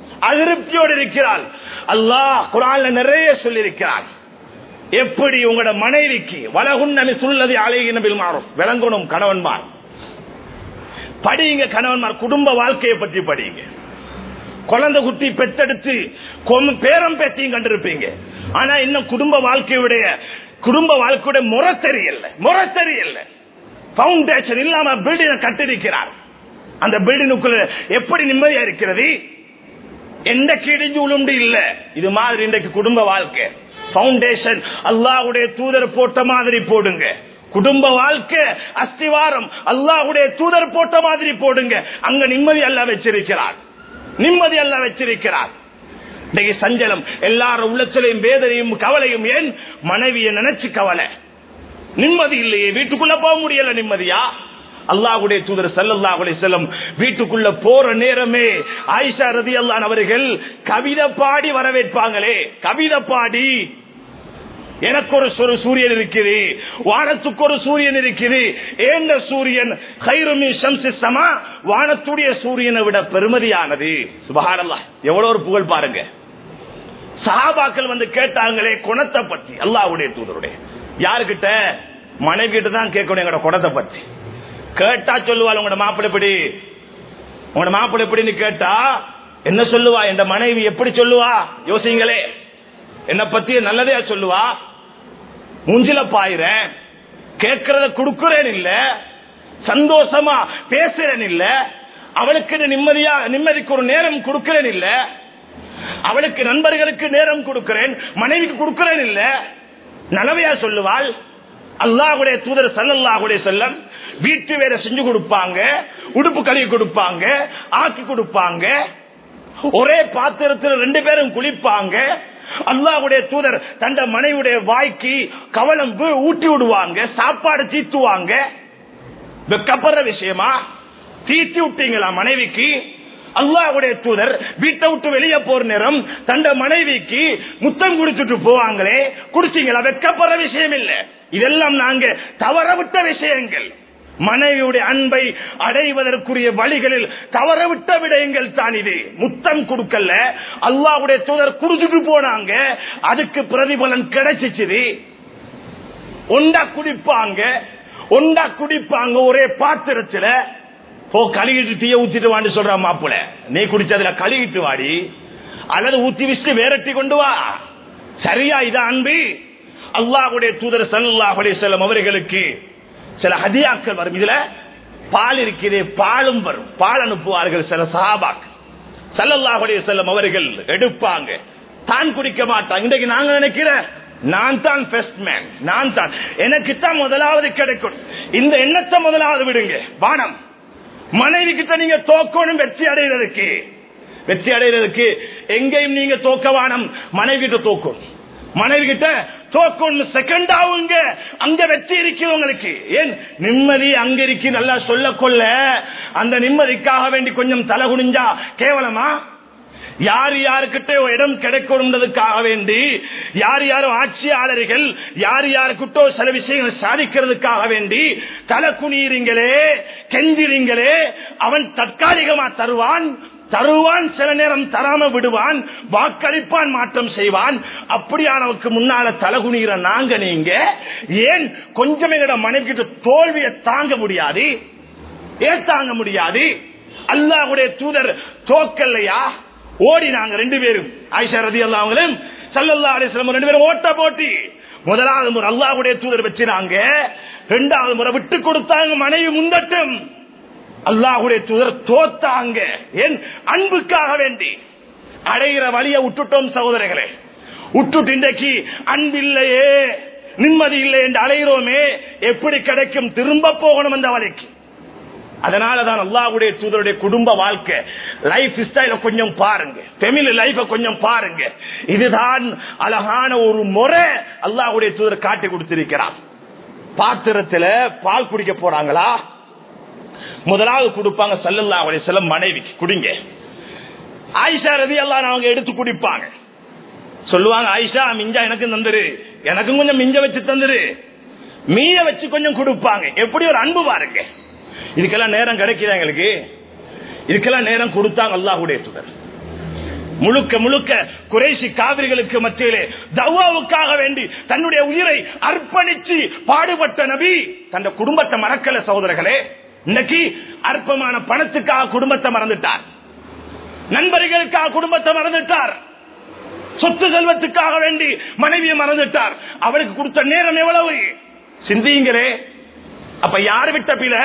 அல்லாஹ் குர்ஆன்ல நிறைய சொல்லி இருக்கிறார். எப்படி உங்களோட மனைவிக்கு வலகுன்னமி சுல்லதி அலைஹின பில் மாரூஃப் விளங்கணும். கணவன்மார் படிங்க, கணவன்மார் குடும்ப வாழ்க்கையை பற்றி படிங்க. குழந்தை குட்டி பெற்றெடுத்து பேரம் பேத்தியும் கண்டிருப்பீங்க. ஆனா இன்னும் குடும்ப வாழ்க்கையுடைய முறை தெரியல. பவுண்டேஷன் இல்லாம பில்டிங் கட்டிருக்கிறார். அந்த பில்டிங்குள்ள எப்படி நிம்மதியா இருக்கிறது? எந்த கிழிஞ்சு உளுண்டு இல்ல. இது மாதிரி இன்றைக்கு குடும்ப வாழ்க்கை பவுண்டேஷன் அல்லாஹ்வுடைய தூதர் போட்ட மாதிரி போடுங்க. குடும்ப வாழ்க்கை அஸ்திவாரம் அல்லாஹ்வுடைய தூதர் போட்ட மாதிரி போடுங்க. அங்க நிம்மதி அல்லாஹ் வச்சிருக்கிறார். இன்னைக்கு சஞ்சலம் எல்லாரும் உள்ளத்திலையும் வேதனையும் கவலையும். ஏன்? மனைவியை நினைச்சு கவலை. நிம்மதி இல்லையே, வீட்டுக்குள்ள போக முடியல நிம்மதியா? அல்லாஹ்வுடைய தூதர் ஸல்லல்லாஹு அலைஹி வஸல்லம் வீட்டுக்குள்ள போற நேரமே ஆயிஷா ரலியல்லாஹு அன்ஹா அவர்கள் கவிதை பாடி வரவேற்பாங்களே. கவிதை பாடி, எனக்கு ஒரு சூரியன் இருக்குது, வானத்துக்கு ஒரு சூரியன் இருக்குது. ஏந்த சூரியன் கைரு மின் ஷம்ஸிஸ் ஸமா, வானத்துடைய சூரியனை விட பெருமதியானது. சுப்ஹானல்லாஹ், எவ்வளவு ஒரு புகழ் பாருங்க. சஹாபாக்கள் வந்து கேட்டாங்களே குணத்தை பத்தி அல்லாஹ்வுடைய தூதருடைய. யாருக்கிட்ட? மனைவி கிட்ட தான் கேட்கணும் எங்களோட குணத்தை பத்தி. கேட்டா சொல்லுவாள் உங்களோட மாப்பிள்ளை எப்படின்னு கேட்டா என்ன சொல்லுவா? என் மனைவி எப்படி சொல்லுவா? யோசிங்களே, என்ன பத்தி நல்லதையா சொல்லுவா? மூஞ்சில பாயிறேன், கேட்கறத கொடுக்கிறேன் இல்ல, சந்தோஷமா பேசுறேன் இல்ல, அவளுக்கு நிம்மதிக்கு ஒரு நேரம் கொடுக்கிறேன் இல்ல, அவளுக்கு நண்பர்களுக்கு நேரம் கொடுக்கிறேன், மனைவிக்கு கொடுக்கிறேன் இல்ல, நலவையா சொல்லுவாள். அல்லாஹ்வுடைய தூதர் ஸல்லல்லாஹு அலைஹி வஸல்லம் வீட்டு வேலை செஞ்சு கொடுப்பாங்க, உடுப்பு கழுவி கொடுப்பாங்க, ஆக்கி கொடுப்பாங்க, ஒரே பாத்திரத்தில் 2 பேரும் குளிப்பாங்க. அல்லாஹ்வுடைய தூதர் தண்ட மனைவியுடைய வாய்க்கு கவலம் ஊட்டி விடுவாங்க, சாப்பாடு தீத்துவாங்க. வெக்கப்படுற விஷயமா? தீத்தி விட்டீங்களா மனைவிக்கு? அல்லாஹ்வுடைய தூதர் வீட்டை விட்டு வெளியே போற நேரம் தண்ட மனைவிக்கு முத்தம் குடிச்சுட்டு போவாங்களே, குடிச்சீங்களா? வெக்கப்படுற விஷயம் இல்ல. இதெல்லாம் நாங்க தவறவிட்ட விஷயங்கள். மனைவியுடைய அன்பை அடைவதற்குரிய வழிகளில் தவறவிட்ட விடயங்கள் தான் இது. முத்தம் கொடுக்கல, அல்லாஹ்வுடைய தூதர் குடிச்சுட்டு போனாங்க, அதுக்கு பிரதிபலன் கிடைச்சிச்சு. ஒண்டா குடிப்பாங்க ஒரே பாத்திரத்துல. கழுகிட்டு டீய ஊத்திட்டு வான்னு சொல்ற மாப்பிள்ள, நீ குடிச்சதுல கழுகிட்டு வாடி, அல்லது ஊத்தி விட்டு வேரட்டி கொண்டு வா. சரியா? இது அன்பு. அல்லாஹ்வுடைய தூதர் ஸல்லல்லாஹு அலைஹி வஸல்லம் அவர்களுக்கு சில ஹதியாக்கள் வரும். இதுல பால் இருக்கிறே, பாலும் வரும். பால் அனுப்புவார்கள் சில சஹாபாக்கள். ஸல்லல்லாஹு அலைஹி வஸல்லம் அவர்கள் எடுப்பாங்க, தான் குடிக்க மாட்டாங்க. இன்றைக்கு நாங்க நினைக்கிறேன் நான் தான் ஃபர்ஸ்ட் மேன், நான் தான், எனக்கு தான் முதலாவது கிடைக்கும். இந்த எண்ணத்தை முதலாவது விடுங்க. வானம் மனைவி கிட்ட நீங்க தோக்கணும். வெற்றி அடைகிறதுக்கு எங்கேயும் நீங்க தோக்க வானம். மனைவி கிட்ட தோக்கும், மனைவி கிட்ட தோக்கணும். செகண்ட் ஆகுங்க, அங்க வெற்றி இருக்குது உங்களுக்கு. ஏன்? நிம்மதி அங்க இருக்கு. நல்லா சொல்ல கொள்ள அந்த நிம்மதிக்காக வேண்டி கொஞ்சம் தலை குனிஞ்சா கேவலமா? யார் யாருக்கிட்ட இடம் கிடைக்கணும்ன்றதுக்காக வேண்டி, யார் யாரும் ஆட்சியாளர்கள் யார் யாருக்கிட்டோ சில விஷயங்கள் சாதிக்கிறதுக்காக வேண்டி தலை குனிறீங்களே, கெஞ்சிறீங்களே, அவன் தற்காலிகமா தருவான், தருவான், சில நேரம் தராம விடுவான், வாக்களிப்பான், மாற்றம் செய்வான். அப்படியானவுக்கு முன்னால தலகுனிகிற நாங்க நீங்க ஏன் கொஞ்சம் எங்கட மனைவிக்கிட்ட தோல்வியை தாங்க முடியாது? ஏன் தாங்க முடியாது? அல்லாஹ்வுடைய தூதர் தோக்கல்லையா? ஓடி நாங்க 2 பேரும், ஆயிஷா ரலியல்லாஹு அன்ஹா ஸல்லல்லாஹு அலைஹி வஸல்லம் 2 பேரும் ஓட்ட போட்டி. முதலாவது முறை அல்லாஹ்வுடைய தூதர் வச்சினாங்க, இரண்டாவது முறை விட்டு கொடுத்தாங்க, மனைவி முந்தட்டும். அல்லாஹ்வுடைய தூதர் தோத்தாங்க. ஏன்? அன்புக்காக வேண்டி. அடைகிற வழியை விட்டுட்டோம் சகோதரர்களே. விட்டுட்டு இன்றைக்கு அன்பில்லையே, நிம்மதி இல்லை என்று அலைகிறோமே, எப்படி கிடைக்கும்? திரும்ப போகணும் அந்த வழிக்கு. அதனாலதான் அல்லாஹ்வுடைய தூதருடைய குடும்ப வாழ்க்கை லைஃப் ஸ்டைல கொஞ்சம் பாருங்க, ஃபேமிலி லைஃப கொஞ்சம் பாருங்க. இதுதான் அழகான ஒரு முறை அல்லாஹ்வுடைய தூதர் காட்டி கொடுத்திருக்கிறார். பாத்திரத்துல பால் குடிக்க போறாங்களா, முதலாவது கொடுப்பாங்க ஸல்லல்லாஹு அலைஹி வஸல்லம் மனைவிக்கு, குடிங்க. ஆயிஷா ரலியல்லாஹு அன்ஹா அவங்க எடுத்து குடிப்பாங்க. சொல்லுவாங்க, ஆயிஷா மிஞ்சா எனக்கு தந்துரு, எனக்கும் கொஞ்சம் மிஞ்ச வச்சு தந்துரு, மீய வச்சு கொஞ்சம் கொடுப்பாங்க. எப்படி ஒரு அன்பு பாருங்க. இதுக்கெல்லாம் நேரம் கிடைக்குதா எங்களுக்கு? இதுக்கெல்லாம் நேரம் கொடுத்தாங்க அல்லாஹ்வுடைய தூதர். முழுக்க முழுக்க குறைஷி காவிரிகளுக்கு மத்தியிலே தவ்வாவுக்காக வேண்டி தன்னுடைய உயிரை அர்ப்பணிச்சு பாடுபட்ட நபி தன் குடும்பத்தை மறக்கல சகோதரர்களே. இன்னைக்கு அற்பமான பணத்துக்காக குடும்பத்தை மறந்துட்டார், நண்பர்களுக்காக குடும்பத்தை மறந்துட்டார், சொத்து செல்வத்துக்காக வேண்டி மனைவியை மறந்துட்டார். அவளுக்கு கொடுத்த நேரம் எவ்வளவு சிந்திங்களே. அப்ப யாரு விட்ட பில?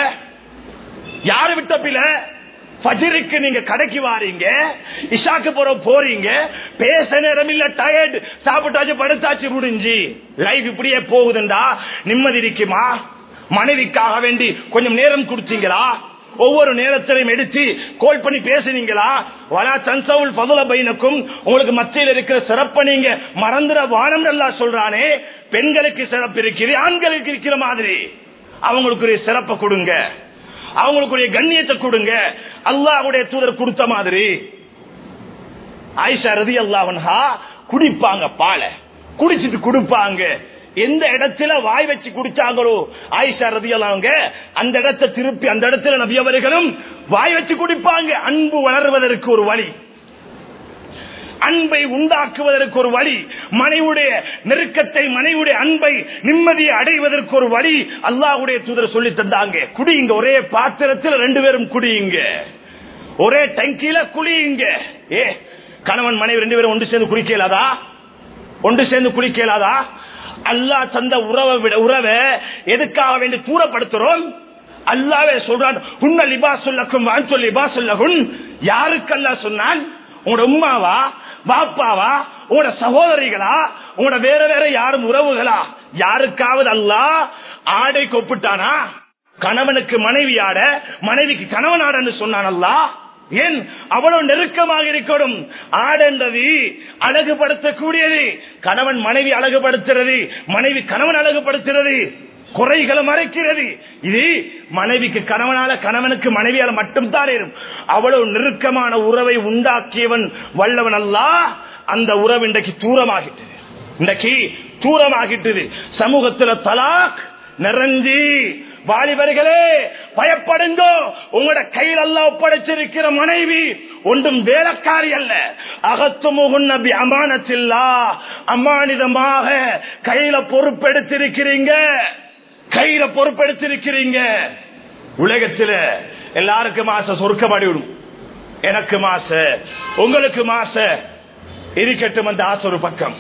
யாரு விட்ட பில? ஃபஜ்ருக்கு நீங்க கடைக்கு வாரீங்க, இஷாக்கு போறீங்க, பேச நேரம் இல்ல, டயர்ட், சாப்பிட்டாச்சு படுத்தாச்சு, முடிஞ்சு லைஃப் இப்படியே போகுதுண்டா நிம்மதி இருக்குமா? மனைவிக்காக வேண்டி கொஞ்சம் நேரம் கொடுத்தீங்களா? ஒவ்வொரு நேரத்திலையும் எடுத்து கோல் பண்ணி பேசுனீங்களா? வலா தன்சவுல் ஃபதுல பைனக்கும், உங்களுக்கு மத்தியில் இருக்கிற சிறப்பை நீங்க மறந்துட வானம் நல்லா சொல்றானே. பெண்களுக்கு சிறப்பு இருக்கிறது, ஆண்களுக்கு இருக்கிற மாதிரி அவங்களுக்குரிய சிறப்பை கொடுங்க, அவங்களுக்குரிய கண்ணியத்தை கொடுங்க. அல்லாஹ்வுடைய தூதர் கொடுத்த மாதிரி ஆயிஷா ரலியல்லாஹு அன்ஹா குடிப்பாங்க, பாலை குடிச்சிட்டு கொடுப்பாங்க. எந்த இடத்துல வாய் வச்சு குடிச்சாங்களோ ஆயிஷா ரலியல்லாஹு அன்ஹா அந்த இடத்தை திருப்பி அந்த இடத்துல நபி அவர்களும் வாய் வச்சு குடிப்பாங்க. அன்பு வளர்வதற்கு ஒரு வழி, அன்பை உண்டாக்குவதற்கு ஒரு வழி, மனைவியுடைய நெருக்கத்தை, மனைவியுடைய அன்பை, நிம்மதியை அடைவதற்கு ஒரு வழி அல்லாஹ்வுடைய தூதர் சொல்லி தந்தாங்க. குடியுங்க, ஒரே பாத்திரத்தில் 2 பேரும் குடியுங்க, ஒரே டங்கில குளியுங்க. கணவன் மனைவி 2 பேரும் ஒன்று சேர்ந்து குளிக்கலாதா? ஒன்று சேர்ந்து குளிக்கலாதா? அல்லாஹ் தந்த உறவை எதுக்காக வேண்டி தூரப்படுத்துறோம்? அல்லாஹ்வே சொல்றான், உன்ன லிபாசுல்லக்கும் வான்சொல் லிபாசுல்லகுன். யாருக்கு அல்லாஹ் சொன்னான்? உங்களோட உம்மாவா, பாப்பாவா, உங்களோட சகோதரிகளா, உங்களோட வேற வேற யாரும் உறவுகளா? யாருக்காவது அல்லாஹ் ஆடை கொப்பிட்டானா? கணவனுக்கு மனைவி ஆட, மனைவிக்கு கணவன் ஆடன்னு சொன்னான் அல்லாஹ். ஏன்? அவ்வளவு நெருக்கமாக இருக்கணும். ஆடன்றது அழகுபடுத்தக்கூடியது. கணவன் மனைவி அழகுபடுத்துறது, மனைவி கணவன் அழகுபடுத்துறது, குறைகளை மறைக்கிறது. இது மனைவிக்கு கணவனால, கணவனுக்கு மனைவியால மட்டும்தான் இருக்கும். அவ்வளவு நெருக்கமான உறவை உண்டாக்கியவன் வல்லவன் அல்லாஹ். அந்த உறவு இன்றைக்கு தூரமாகிட்டது, இன்றைக்கு தூரமாகிட்டது. சமூகத்துல தலாக் நிறைஞ்சி, வாலிபர்களே பயப்படுங்க. உங்களோட கையில் அல்லாஹ் ஒப்படைச்சிருக்கிற மனைவி ஒன்றும் வேலைக்காரி அல்ல. அகத்துமுகுன் நபி அமானத்தில்லாஹ், அமானிதமாக கையில பொறுப்பெடுத்திருக்கிறீங்க, கையில பொறுப்பெடுத்திருக்கிறீங்க. உலகத்தில் எல்லாருக்கும் ஆசை சொர்க்கமடி விடும். எனக்கு மாச, உங்களுக்கு மாச இருக்கட்டும். அந்த ஆசை ஒரு பக்கம்.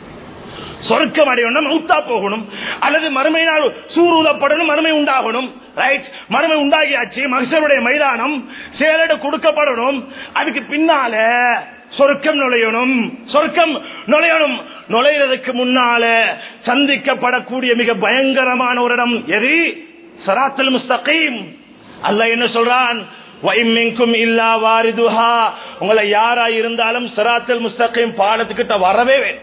சொர்க்கம் அடையணும், மௌத்தா போகணும், அல்லது மறுமை நாள் சூரூதப்படணும், மறுமை உண்டாகணும். ரைட், மறுமை உண்டாகியாச்சு, மஹ்ஷருடைய மைதானம் சேலடு கொடுக்கப்படணும். அதுக்கு பின்னால சொர்க்கம் நுழையணும். சொர்க்கம் நுழையணும். நுழைறதுக்கு முன்னால சந்திக்கப்படக்கூடிய மிக பயங்கரமான ஒரு இடம் எது? ஸிராத்துல் முஸ்தகீம். அல்லாஹ் என்ன சொல்றான்? வஇம்மின்கும் இல்லா வாரிதுஹா. உங்களை யாரா இருந்தாலும் ஸிராத்துல் முஸ்தகீம் பாலத்துக்கிட்ட வரவே வேணும்.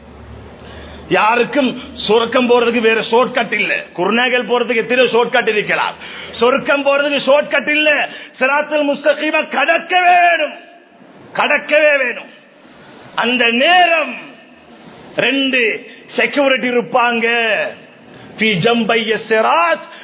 யாருக்கும் சொர்க்கம் போறதுக்கு வேற ஷார்ட்கட் இல்ல. குர்நாகல் போறதுக்கு எத்தனை ஷார்ட்கட் இருக்கலாம், சொர்க்கம் போறதுக்கு ஷார்ட்கட் இல்ல. ஸிராத்துல் முஸ்தகீம கடக்கவே வேணும், கடக்கவே வேணும். அந்த நேரம் 2 செக்யூரிட்டி இருப்பாங்க.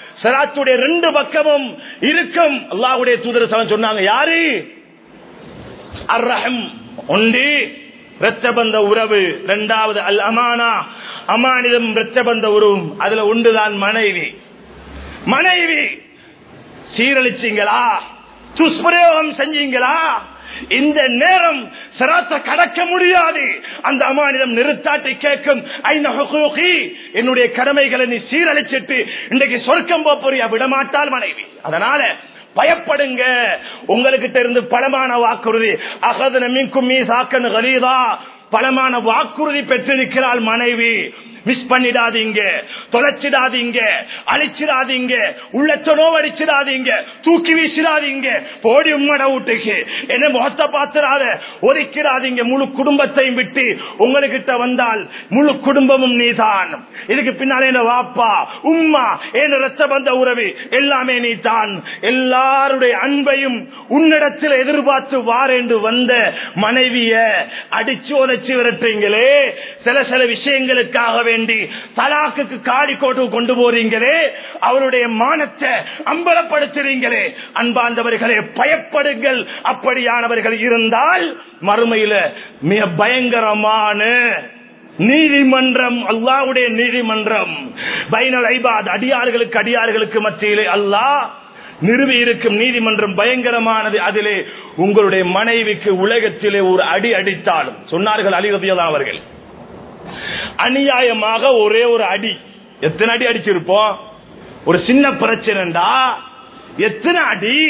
ஸிராத்துடைய 2 பக்கமும் இருக்கும். அல்லாஹ்வுடைய தூதர் சொன்னாங்க, யாரு? அர்ரஹம் ஒன்று இரத்தபந்த உறவு, இரண்டாவது அல் அமானா அமானிதம் இரத்தபந்த உறவும். அதுல ஒன்றுதான் மனைவி. மனைவி சீரழிச்சீங்களா, துஷ்பிரயோகம் செஞ்சீங்களா, இந்த நேரம் சிராத்தை கடக்க முடியாது. அந்த அமானிதம் நிறுத்தாட்டி கேட்கும், என்னுடைய கடமைகளை நீ சீரழிச்சிட்டு இன்றைக்கு சொர்க்கம் போறியா, விடமாட்டால் மனைவி. அதனால பயப்படுங்க. உங்ககிட்ட இருந்து பலமான வாக்குறுதி, அகதன மின்கும் மீசாக்கன் கலீதா, பலமான வாக்குறுதி பெற்றிருக்கிறாள் மனைவி. மிஸ் பண்ணிடாதீங்க, தொலைச்சிடாதீங்க, அழிச்சிடாதீங்க, உள்ளத்தனோ அடிச்சிடாதீங்க, தூக்கி வீசிடாதீங்க. போடி உம்மட வீட்டுக்கு என்ன முகத்தை பார்த்துடாத, ஒதுக்கிறாதீங்க. முழு குடும்பத்தையும் விட்டு உங்ககிட்ட வந்தால் முழு குடும்பமும் நீதான். இதுக்கு பின்னாலே என்ன வாப்பா உம்மா என்ன ரத்த பந்த உறவு எல்லாமே நீதான். எல்லாருடைய அன்பையும் உன்னிடத்தில் எதிர்பார்த்து வாரேண்டு வந்த மனைவிய அடிச்சு உதைச்சு விரட்டுறீங்களே, சில விஷயங்களுக்காக வேண்டி தலாக்குக்கு காலிக்கோட்டு கொண்டு போறீங்களே, அவருடைய மானத்தை அம்பலப்படுத்துறீங்களே. அன்பார்ந்தவர்களே, பயப்படுங்கள். அப்படியானவர்கள் இருந்தால் மறுமையில மிக பயங்கரமான நீதிமன்றம், அல்லாஹ்வுடைய நீதிமன்றம், பைனல் ஐபாத், அடியார்களுக்கு மத்தியிலே அல்லாஹ் நிறுவி இருக்கும் நீதிமன்றம் பயங்கரமானது. அதிலே உங்களுடைய மனைவிக்கு உலகத்திலே ஒரு அடி அடித்தாலும், சொன்னார்கள் அலி ரலியல்லாஹு அவர்கள், அநியாயமாக ஒரே ஒரு அடி, எத்தனை அடி அடிச்சிருப்போம்? ஒரு சின்ன பிரச்சனைடா, எத்தனை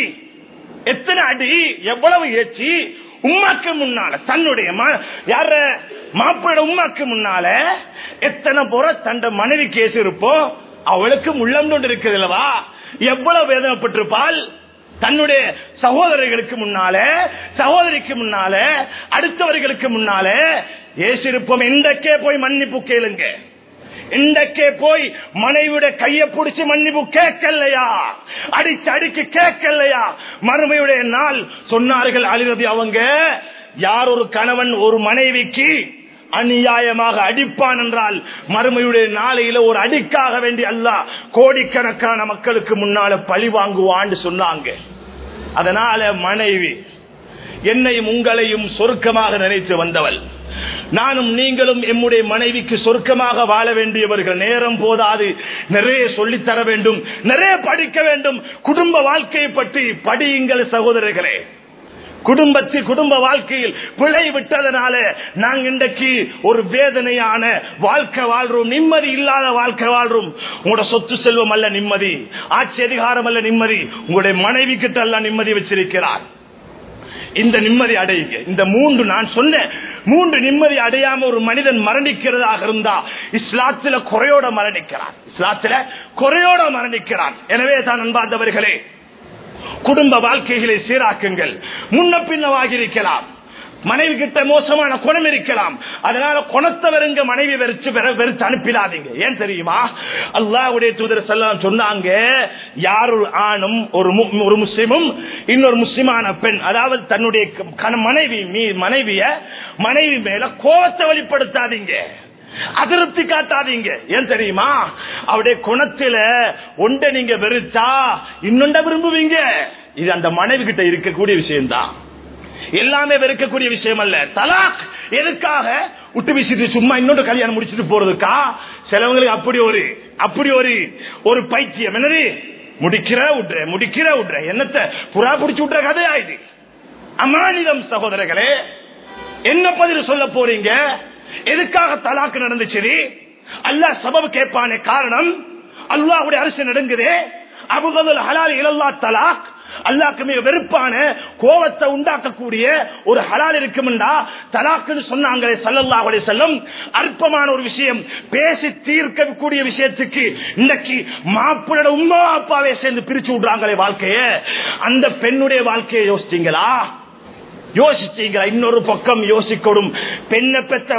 அடி, எவ்வளவு ஏச்சி உம்மாக்கு முன்னால, தன்னுடைய யார மாப்பிள உம்மாக்கு முன்னால எத்தனை போற தண்ட மனைவி கேஸ் இருப்போம். அவளுக்கு உள்ளம் கொண்டு இருக்கிறதுலவா, எவ்வளவு வேதனைப்பட்டிருப்பால். தன்னுடைய சகோதரர்களுக்கு முன்னால, சகோதரிக்கு முன்னால, அடுத்தவர்களுக்கு முன்னால ஏசிருப்போம். இன்றைக்கே போய் மன்னிப்பு கேளுங்க. இன்றைக்கே போய் மனைவியுடைய கையை பிடிச்சி மன்னிப்பு கேட்கலையா, அடிக்கு கேட்கலையா, மறுமையுடைய நாள் சொன்னார்கள் அலிரதி அவங்க, யார் ஒரு கணவன் ஒரு மனைவிக்கு அநியாயமாக அடிப்பான் என்றால் மறுமையுடைய நாளையில ஒரு அடிக்காக வேண்டி அல்லாஹ் கோடிக்கணக்கான மக்களுக்கு முன்னால பழி வாங்குவான்னு சொன்னாங்க. அதனால மனைவி என்னையும் உங்களையும் சொர்க்கமாக நினைத்து வந்தவள். நானும் நீங்களும் எம்முடைய மனைவிக்கு சொர்க்கமாக வாழ வேண்டியவர்கள். நேரம் போதாது, நிறைய சொல்லித்தர வேண்டும், நிறைய படிக்க வேண்டும். குடும்ப வாழ்க்கையை பற்றி படியுங்கள் சகோதரர்களே. குடும்ப வாழ்க்கையில் பிழை விட்டதனால நாங்க இன்றைக்கு ஒரு வேதனையான வாழ்க்கை வாழ்றோம், நிம்மதி இல்லாத வாழ்க்கை வாழ்றோம். உங்களோட சொத்து செல்வம் அல்ல நிம்மதி, ஆட்சி அதிகாரம் அல்ல நிம்மதி, உங்களுடைய மனைவி கிட்ட எல்லாம் நிம்மதி வச்சிருக்கிறார். இந்த நிம்மதி அடையுங்க. இந்த நான் சொன்ன 3 நிம்மதி அடையாம ஒரு மனிதன் மரணிக்கிறதாக இருந்தா இஸ்லாத்தில குறையோட மரணிக்கிறான். எனவே தான் அன்பார்ந்தவர்களே, குடும்ப வாழ்க்கைகளை சீராக்குங்கள். முன்ன பின்னவாகி இருக்கலாம், மனைவி கிட்ட மோசமான குணம் இருக்கலாம், அதனால குணத்தவருங்க மனைவி வெறுத்து அனுப்பிடாதீங்க. ஏன் தெரியுமா? அல்லாஹ்வுடைய தூதர் ஸல்லல்லாஹு அலைஹி வஸல்லம் சொன்னாங்க, யார் ஒரு ஆணும் ஒரு முஸ்லிமும் இன்னொரு முஸ்லிமான பெண், அதாவது தன்னுடைய மனைவி மேல கோபத்தை வெளிப்படுத்தாதீங்க, அதிருப்தி காட்டாதீங்க. ஏன் தெரியுமா? அவருடைய குணத்தில ஒன்றை நீங்க வெறுத்தா இன்னொண்ட விரும்புவீங்க. இது அந்த மனைவி கிட்ட இருக்கக்கூடிய விஷயம்தான், எல்லாமே வெறுக்கக்கூடிய விஷயம் அல்ல. தலாக் எதுக்காக? விட்டு வீசிட்டு சும்மா இன்னொரு கல்யாணம் முடிச்சுட்டு போறதுக்கா? சிலவங்களுக்கு அப்படி ஒரு பைத்தியம். என்னது, முடிக்கிற விட்ற என்னத்தை புறா பிடிச்சு விட்டுற கதையா இது? அமானிதம் சகோதரர்களே, என்ன பதில் சொல்ல போறீங்க? எதுக்காக தலாக்கு நடந்துச்சு? அல்லாஹ் சபபு கேட்பானே, காரணம் அல்லாஹ்வுடைய அரசு நடுங்குதே. அபுகதுல் ஹலால் இலல்லாஹ் தலாக், அல்லாஹ்க்கு மிக வெறுப்பான கோபத்தை உண்டாக்கக்கூடிய ஒரு ஹலால் இருக்கும்டா தலாக்குன்னு சொன்னாங்களே ஸல்லல்லாஹு அலைஹி வஸல்லம். அற்பமான ஒரு விஷயம், பேசி தீர்க்கக்கூடிய விஷயத்துக்கு இன்னைக்கு மாப்பிள்ளை உம்மா அப்பாவே சேர்ந்து பிரிச்சு விடுறாங்களே வாழ்க்கைய. அந்த பெண்ணுடைய வாழ்க்கையை யோசிச்சீங்களா? இன்னொரு பக்கம் யோசிக்கணும். பெண்ணை பெற்ற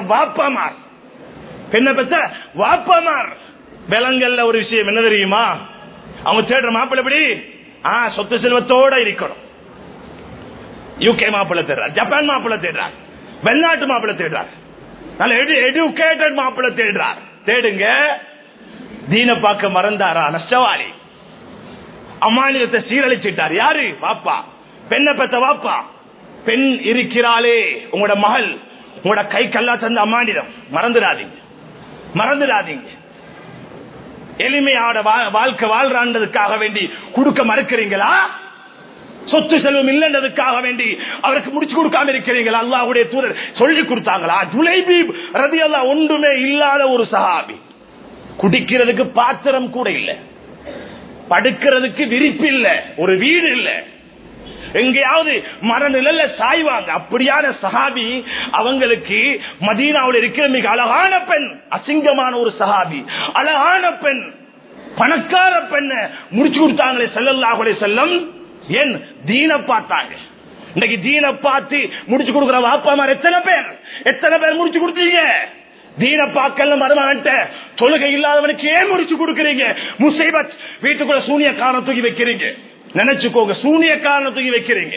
வாப்பமார் விலங்கல்ல ஒரு விஷயம் என்ன தெரியுமா? அவங்க தேடுற மாப்பிள்ளை எப்படி சொத்து செல்வத்தோட இருக்கணும். யூகே மாப்பிள்ளை தேடுறார், ஜப்பான் மாப்பிள்ளை தேடுறார், வெளிநாட்டு மாப்பிள்ளை தேடுறார், நல்ல எஜுகேட்டட் மாப்பிள்ளை தேடுறார். தேடுங்க. தீன பார்க்க மறந்தாரா? நஷ்டவாளி. அமானிதத்தை சீரழிச்சிட்டார். யாரு? வாப்பா. பெண்ணை பெற்ற வாப்பா. பெண் இருக்கிறாளே உங்களோட மகள், உங்களோட கை கல்லா தந்த அம்மானிடம் மறந்துடாதீங்க. எளிமையான வாழ்க்கை வாழ்றான்றதுக்காக வேண்டி கொடுக்க மறுக்கிறீங்களா? சொத்து செல்வம் இல்லைன்றதுக்காக வேண்டி அவருக்கு முடிச்சு கொடுக்காம இருக்கிறீங்களா? அல்லாஹ்வுடைய தூதர் சொல்லி கொடுத்தாங்களா? ஜுலைபீப் ரலியல்லாஹு ஒன்றுமே இல்லாத ஒரு சஹாபி, குடிக்கிறதுக்கு பாத்திரம் கூட இல்ல, படுக்கிறதுக்கு விரிப்பு இல்ல, ஒரு வீடு இல்ல, எங்கேயாவது மரநிலையில சாய்வாங்க. அப்படியான சஹாபி அவங்களுக்கு மதீனாவில் இருக்கிற மிக அழகான பெண், அசிங்கமான ஒரு சஹாபி, அழகான பெண், பணக்கார பெண்ண முடிச்சு கொடுத்தாங்களே ஸல்லல்லாஹு அலைஹி வஸல்லம். ஏன்? தீன பார்த்தாங்க. இன்னைக்கு தீன பார்த்து முடிச்சு கொடுக்கிற வாப்பாமார் எத்தனை பேர் முடிச்சு கொடுத்தீங்க? தீன பார்க்கல மருமகன்ட்ட தொழுகை இல்லாதவனுக்கு ஏன் முடிச்சு கொடுக்கிறீங்க? முசைபத், வீட்டுக்குள்ள சூனியக்காரனை தூக்கி வைக்கிறீங்க. நினைச்சுக்கோங்க, சூனியக்காரனை தூக்கி வைக்கிறீங்க,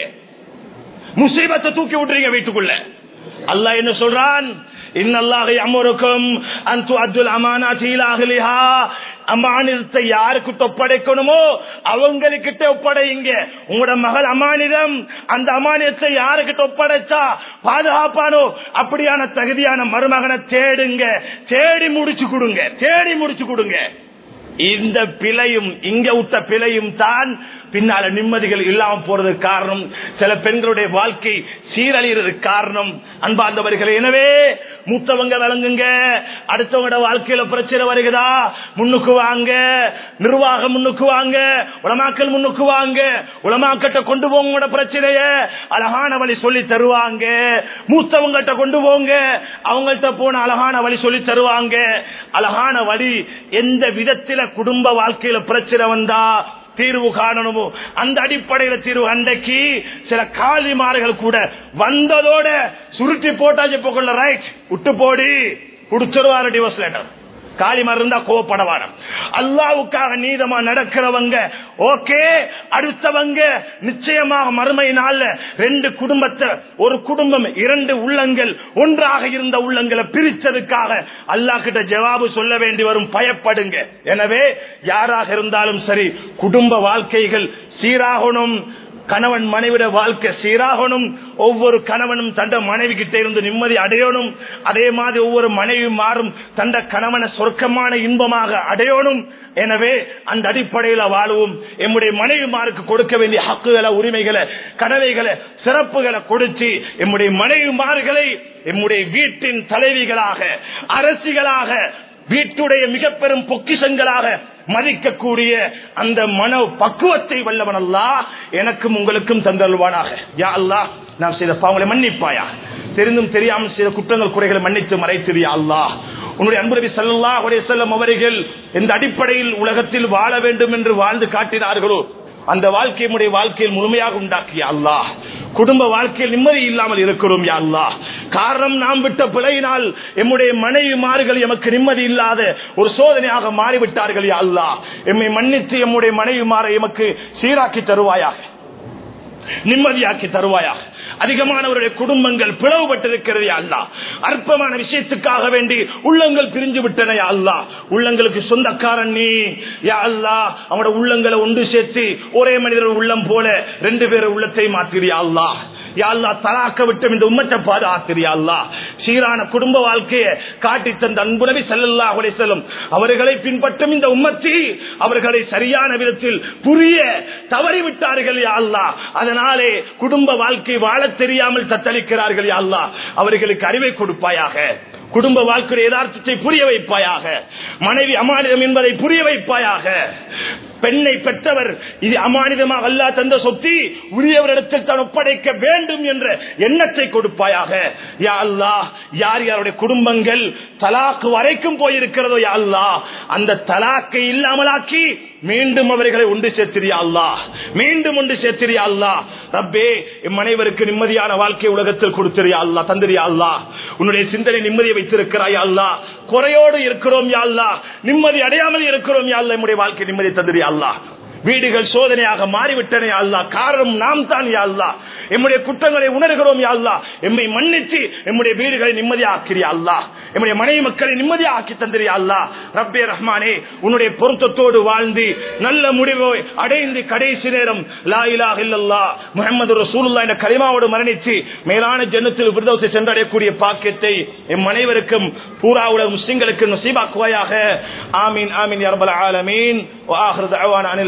முசைபத்தை தூக்கி விட்டுறீங்க வீட்டுக்குள்ள. அல்லாஹ் என்ன சொல்றான்? இன்னல்லாஹ யஅமுருக்கும் அன் துஅத்துல் அமானாத்தி இலா அஹ்லிஹா. அமானிதத்தை யாருக்கு ஒப்படைக்கணுமோ அவங்களுக்கிட்ட ஒப்படைங்க. உங்களோட மகள் அமானிதம், அந்த அமானிதத்தை யாருக்கிட்ட ஒப்படைச்சா பாதுகாப்பானோ அப்படியான தகுதியான மருமகனை தேடுங்க, தேடி முடிச்சு கொடுங்க. இந்த பிழையும் இங்க விட்ட பிழையும் தான் பின்னால நிம்மதிகள் இல்லாம போறதுக்கு காரணம். சில பெண்களுடைய வாழ்க்கை சீரழிகிறதுக்கு காரணம். அன்பார்ந்தவர்களே, எனவே மூத்தவங்க விளங்குங்க. அடுத்தவங்க வாழ்க்கையில பிரச்சனை வருகிறதா, முன்னுக்கு வாங்க, நிர்வாகம் முன்னுக்கு வாங்க, உலமாக்கள் முன்னுக்கு வாங்க, உலமாக்கிட்ட கொண்டு போங்க. பிரச்சனைய அழகான வழி சொல்லி தருவாங்க. மூத்தவங்கிட்ட கொண்டு போங்க, அவங்கள்ட்ட போன அழகான வழி சொல்லி தருவாங்க. அழகான வழி எந்த விதத்தில குடும்ப வாழ்க்கையில பிரச்சனை வந்தா தீர்வு காணணுமோ அந்த அடிப்படையில தீர்வு. அன்றைக்கு சில காலிமார்கள் கூட வந்ததோட சுருட்டி போட்டாச்சு போகல, ரைட் விட்டு போடி குடிச்சிருவாரு டிவோர்ஸ் லெட்டர். காலிமார் இருந்தா கோவப்படவான. அல்லாஹ்வுக்காக நீதமா நடக்கிறவங்க ஓகே, அடுத்தவங்க நிச்சயமாக மறுமை நாள்ல ரெண்டு குடும்பத்தை, ஒரு குடும்பம் இரண்டு உள்ளங்கள் ஒன்றாக இருந்த உள்ளங்களை பிரிச்சதுக்காக அல்லாஹ் கிட்ட ஜவாபு சொல்ல வேண்டி வரும். பயப்படுங்க. எனவே யாராக இருந்தாலும் சரி, குடும்ப வாழ்க்கைகள் சீராகணும், கணவன் மனைவிட வாழ்க்கை சீராகணும். ஒவ்வொரு கணவனும் தந்த மனைவி கிட்ட இருந்து நிம்மதி அடையணும். அதே மாதிரி ஒவ்வொரு மனைவி மாறும் தந்த கணவனை சொர்க்கமான இன்பமாக அடையணும். எனவே அந்த அடிப்படையில வாழுவோம். எம்முடைய மனைவிமாருக்கு கொடுக்க வேண்டிய ஹக்குகளை, உரிமைகளை, கடமைகளை, சிறப்புகளை கொடுத்து எம்முடைய மனைவிமார்களை எம்முடைய வீட்டின் தலைவிகளாக, அரசிகளாக, வீட்டுடைய மிக பெரும் பொக்கிஷங்களாக மதிக்கக்கூடிய அந்த மன பக்குவத்தை வல்லவன் அல்லாஹ் எனக்கும் உங்களுக்கும் தந்தல்வானாக. யா அல்லாஹ், நாம் செய்த பாவங்களை மன்னிப்பாயா, தெரிந்தும் தெரியாமல் செய்த குற்றங்கள் குறைகளை மன்னித்து மறைத்திரு. யா அல்லாஹ், உன்னுடைய அன்பு நபி ஸல்லல்லாஹு அலைஹி வஸல்லம் அவர்கள் இந்த அடிப்படையில் உலகத்தில் வாழ வேண்டும் என்று வாழ்ந்து காட்டினார்களோ அந்த வாழ்க்கையுடைய வாழ்க்கையில் முழுமையாக உண்டாக்கிய அல்லாஹ், குடும்ப வாழ்க்கையில் நிம்மதி இல்லாமல் இருக்கிறோம். யா அல்லாஹ், காரணம் நாம் விட்ட பிழையினால் எம்முடைய மனைவிமார்கள் எமக்கு நிம்மதி இல்லாத ஒரு சோதனையாக மாறிவிட்டார்கள். யா அல்லாஹ், எம்மை மன்னித்து எம்முடைய மனைவிமாரை எமக்கு சீராக்கி தருவாயாக, நிம்மதியாக்கி தருவாயாக. அதிகமானவருடைய குடும்பங்கள் பிளவுபட்டிருக்கிறது. யா அல்லாஹ், அற்பமான விஷயத்துக்காக வேண்டி உள்ளங்கள் பிரிஞ்சு விட்டன. யா அல்லாஹ், உள்ளங்களுக்கு சொந்தக்காரன் நீ. யா அல்லாஹ், அவனோட உள்ளங்களை ஒன்று சேர்த்து ஒரே மனிதர் உள்ளம் போல ரெண்டு பேர் உள்ளத்தை மாத்திரு. யா அல்லாஹ், யா அல்லாஹ், தலாக்க விட்டு இந்த உம்மத்தை பாதுகாத்திரு. யா அல்லாஹ், சீரான குடும்ப வாழ்க்கையை காட்டி தந்த அன்பு நபி ஸல்லல்லாஹு அலைஹி வஸல்லம் அவர்களை பின்பற்றும் இந்த உம்மத்தி அவர்களை சரியான விதத்தில் புரிய தவறிவிட்டார்கள். யா அல்லாஹ், அதனாலே குடும்ப வாழ்க்கை வாழ தெரியாமல் தத்தளிக்கிறார்கள். யா அல்லாஹ், அவர்களுக்கு அறிவை கொடுப்பாயாக, குடும்ப வாழ்க்கையை யதார்த்தத்தை புரிய வைப்பாயாக, மனைவி அமானிதம் என்பதை புரிய வைப்பாயாக. பெண்ணை பெற்றவர் இது அமானிதமாக அல்லாஹ் தந்த சொத்தி உரியவரிடத்தில் தான் ஒப்படைக்க வேண்டும் என்ற எண்ணத்தை கொடுப்பாயாக. யா அல்லாஹ், யார் யாருடைய குடும்பங்கள் தலாக்கு வரைக்கும் போயிருக்கிறதோ யா அல்லாஹ், அந்த தலாக்கை இல்லாமலாக்கி மீண்டும் அவர்களை ஒன்று சேர்த்திரியா அல்லாஹ், மீண்டும் ஒன்று சேர்த்திரியா அல்லாஹ். ரப்பே, இம்மனைவருக்கு நிம்மதியான வாழ்க்கை உலகத்தில் கொடுத்திரியா அல்லாஹ், தந்திரியா அல்லாஹ். உன்னுடைய சிந்தனை நிம்மதியை வைத்திருக்கிறாய் அல்லாஹ். குறையோடு இருக்கிறோம் யா அல்லாஹ், நிம்மதி அடையாமல் இருக்கிறோம் யா அல்லாஹ். நம்முடைய வாழ்க்கை நிம்மதி தந்திரியா அல்லாஹ். வீடுகள் சோதனையாக மாறிவிட்டன யா அல்லாஹ். காரணம் நாம் தான் யா அல்லாஹ். எம்முடைய குற்றங்களை உணர்கிறோம் யா அல்லாஹ். எம்மை மன்னிச்சு எம்முடைய வீடுகளை நிம்மதியாக்கிறியா அல்லாஹ். எம்முடைய மனைவி மக்களை நிம்மதியாக்கி தந்திரியா அல்லாஹ். ரப்பே ரஹ்மானே, உன்னுடைய பொருத்தத்தோடு வாழ்ந்து நல்ல முடிவை அடைந்து கடைசி நேரம் லா இலாஹ இல்லல்லாஹ் முஹம்மது ரசூலுல்லாஹ் என்ற கலிமாவோடு மரணித்து மேலான ஜன்னத்துல் ஃபிர்தௌஸை சென்றடையக்கூடிய பாக்கியத்தை எம் அனைவருக்கும் பூரா உலக முஸ்லிம்களுக்கு நசீபாக்குவாயாக. ஆமீன் ஆமீன் யா ரப்பல் ஆலமீன். வ ஆகிரு தஅவானா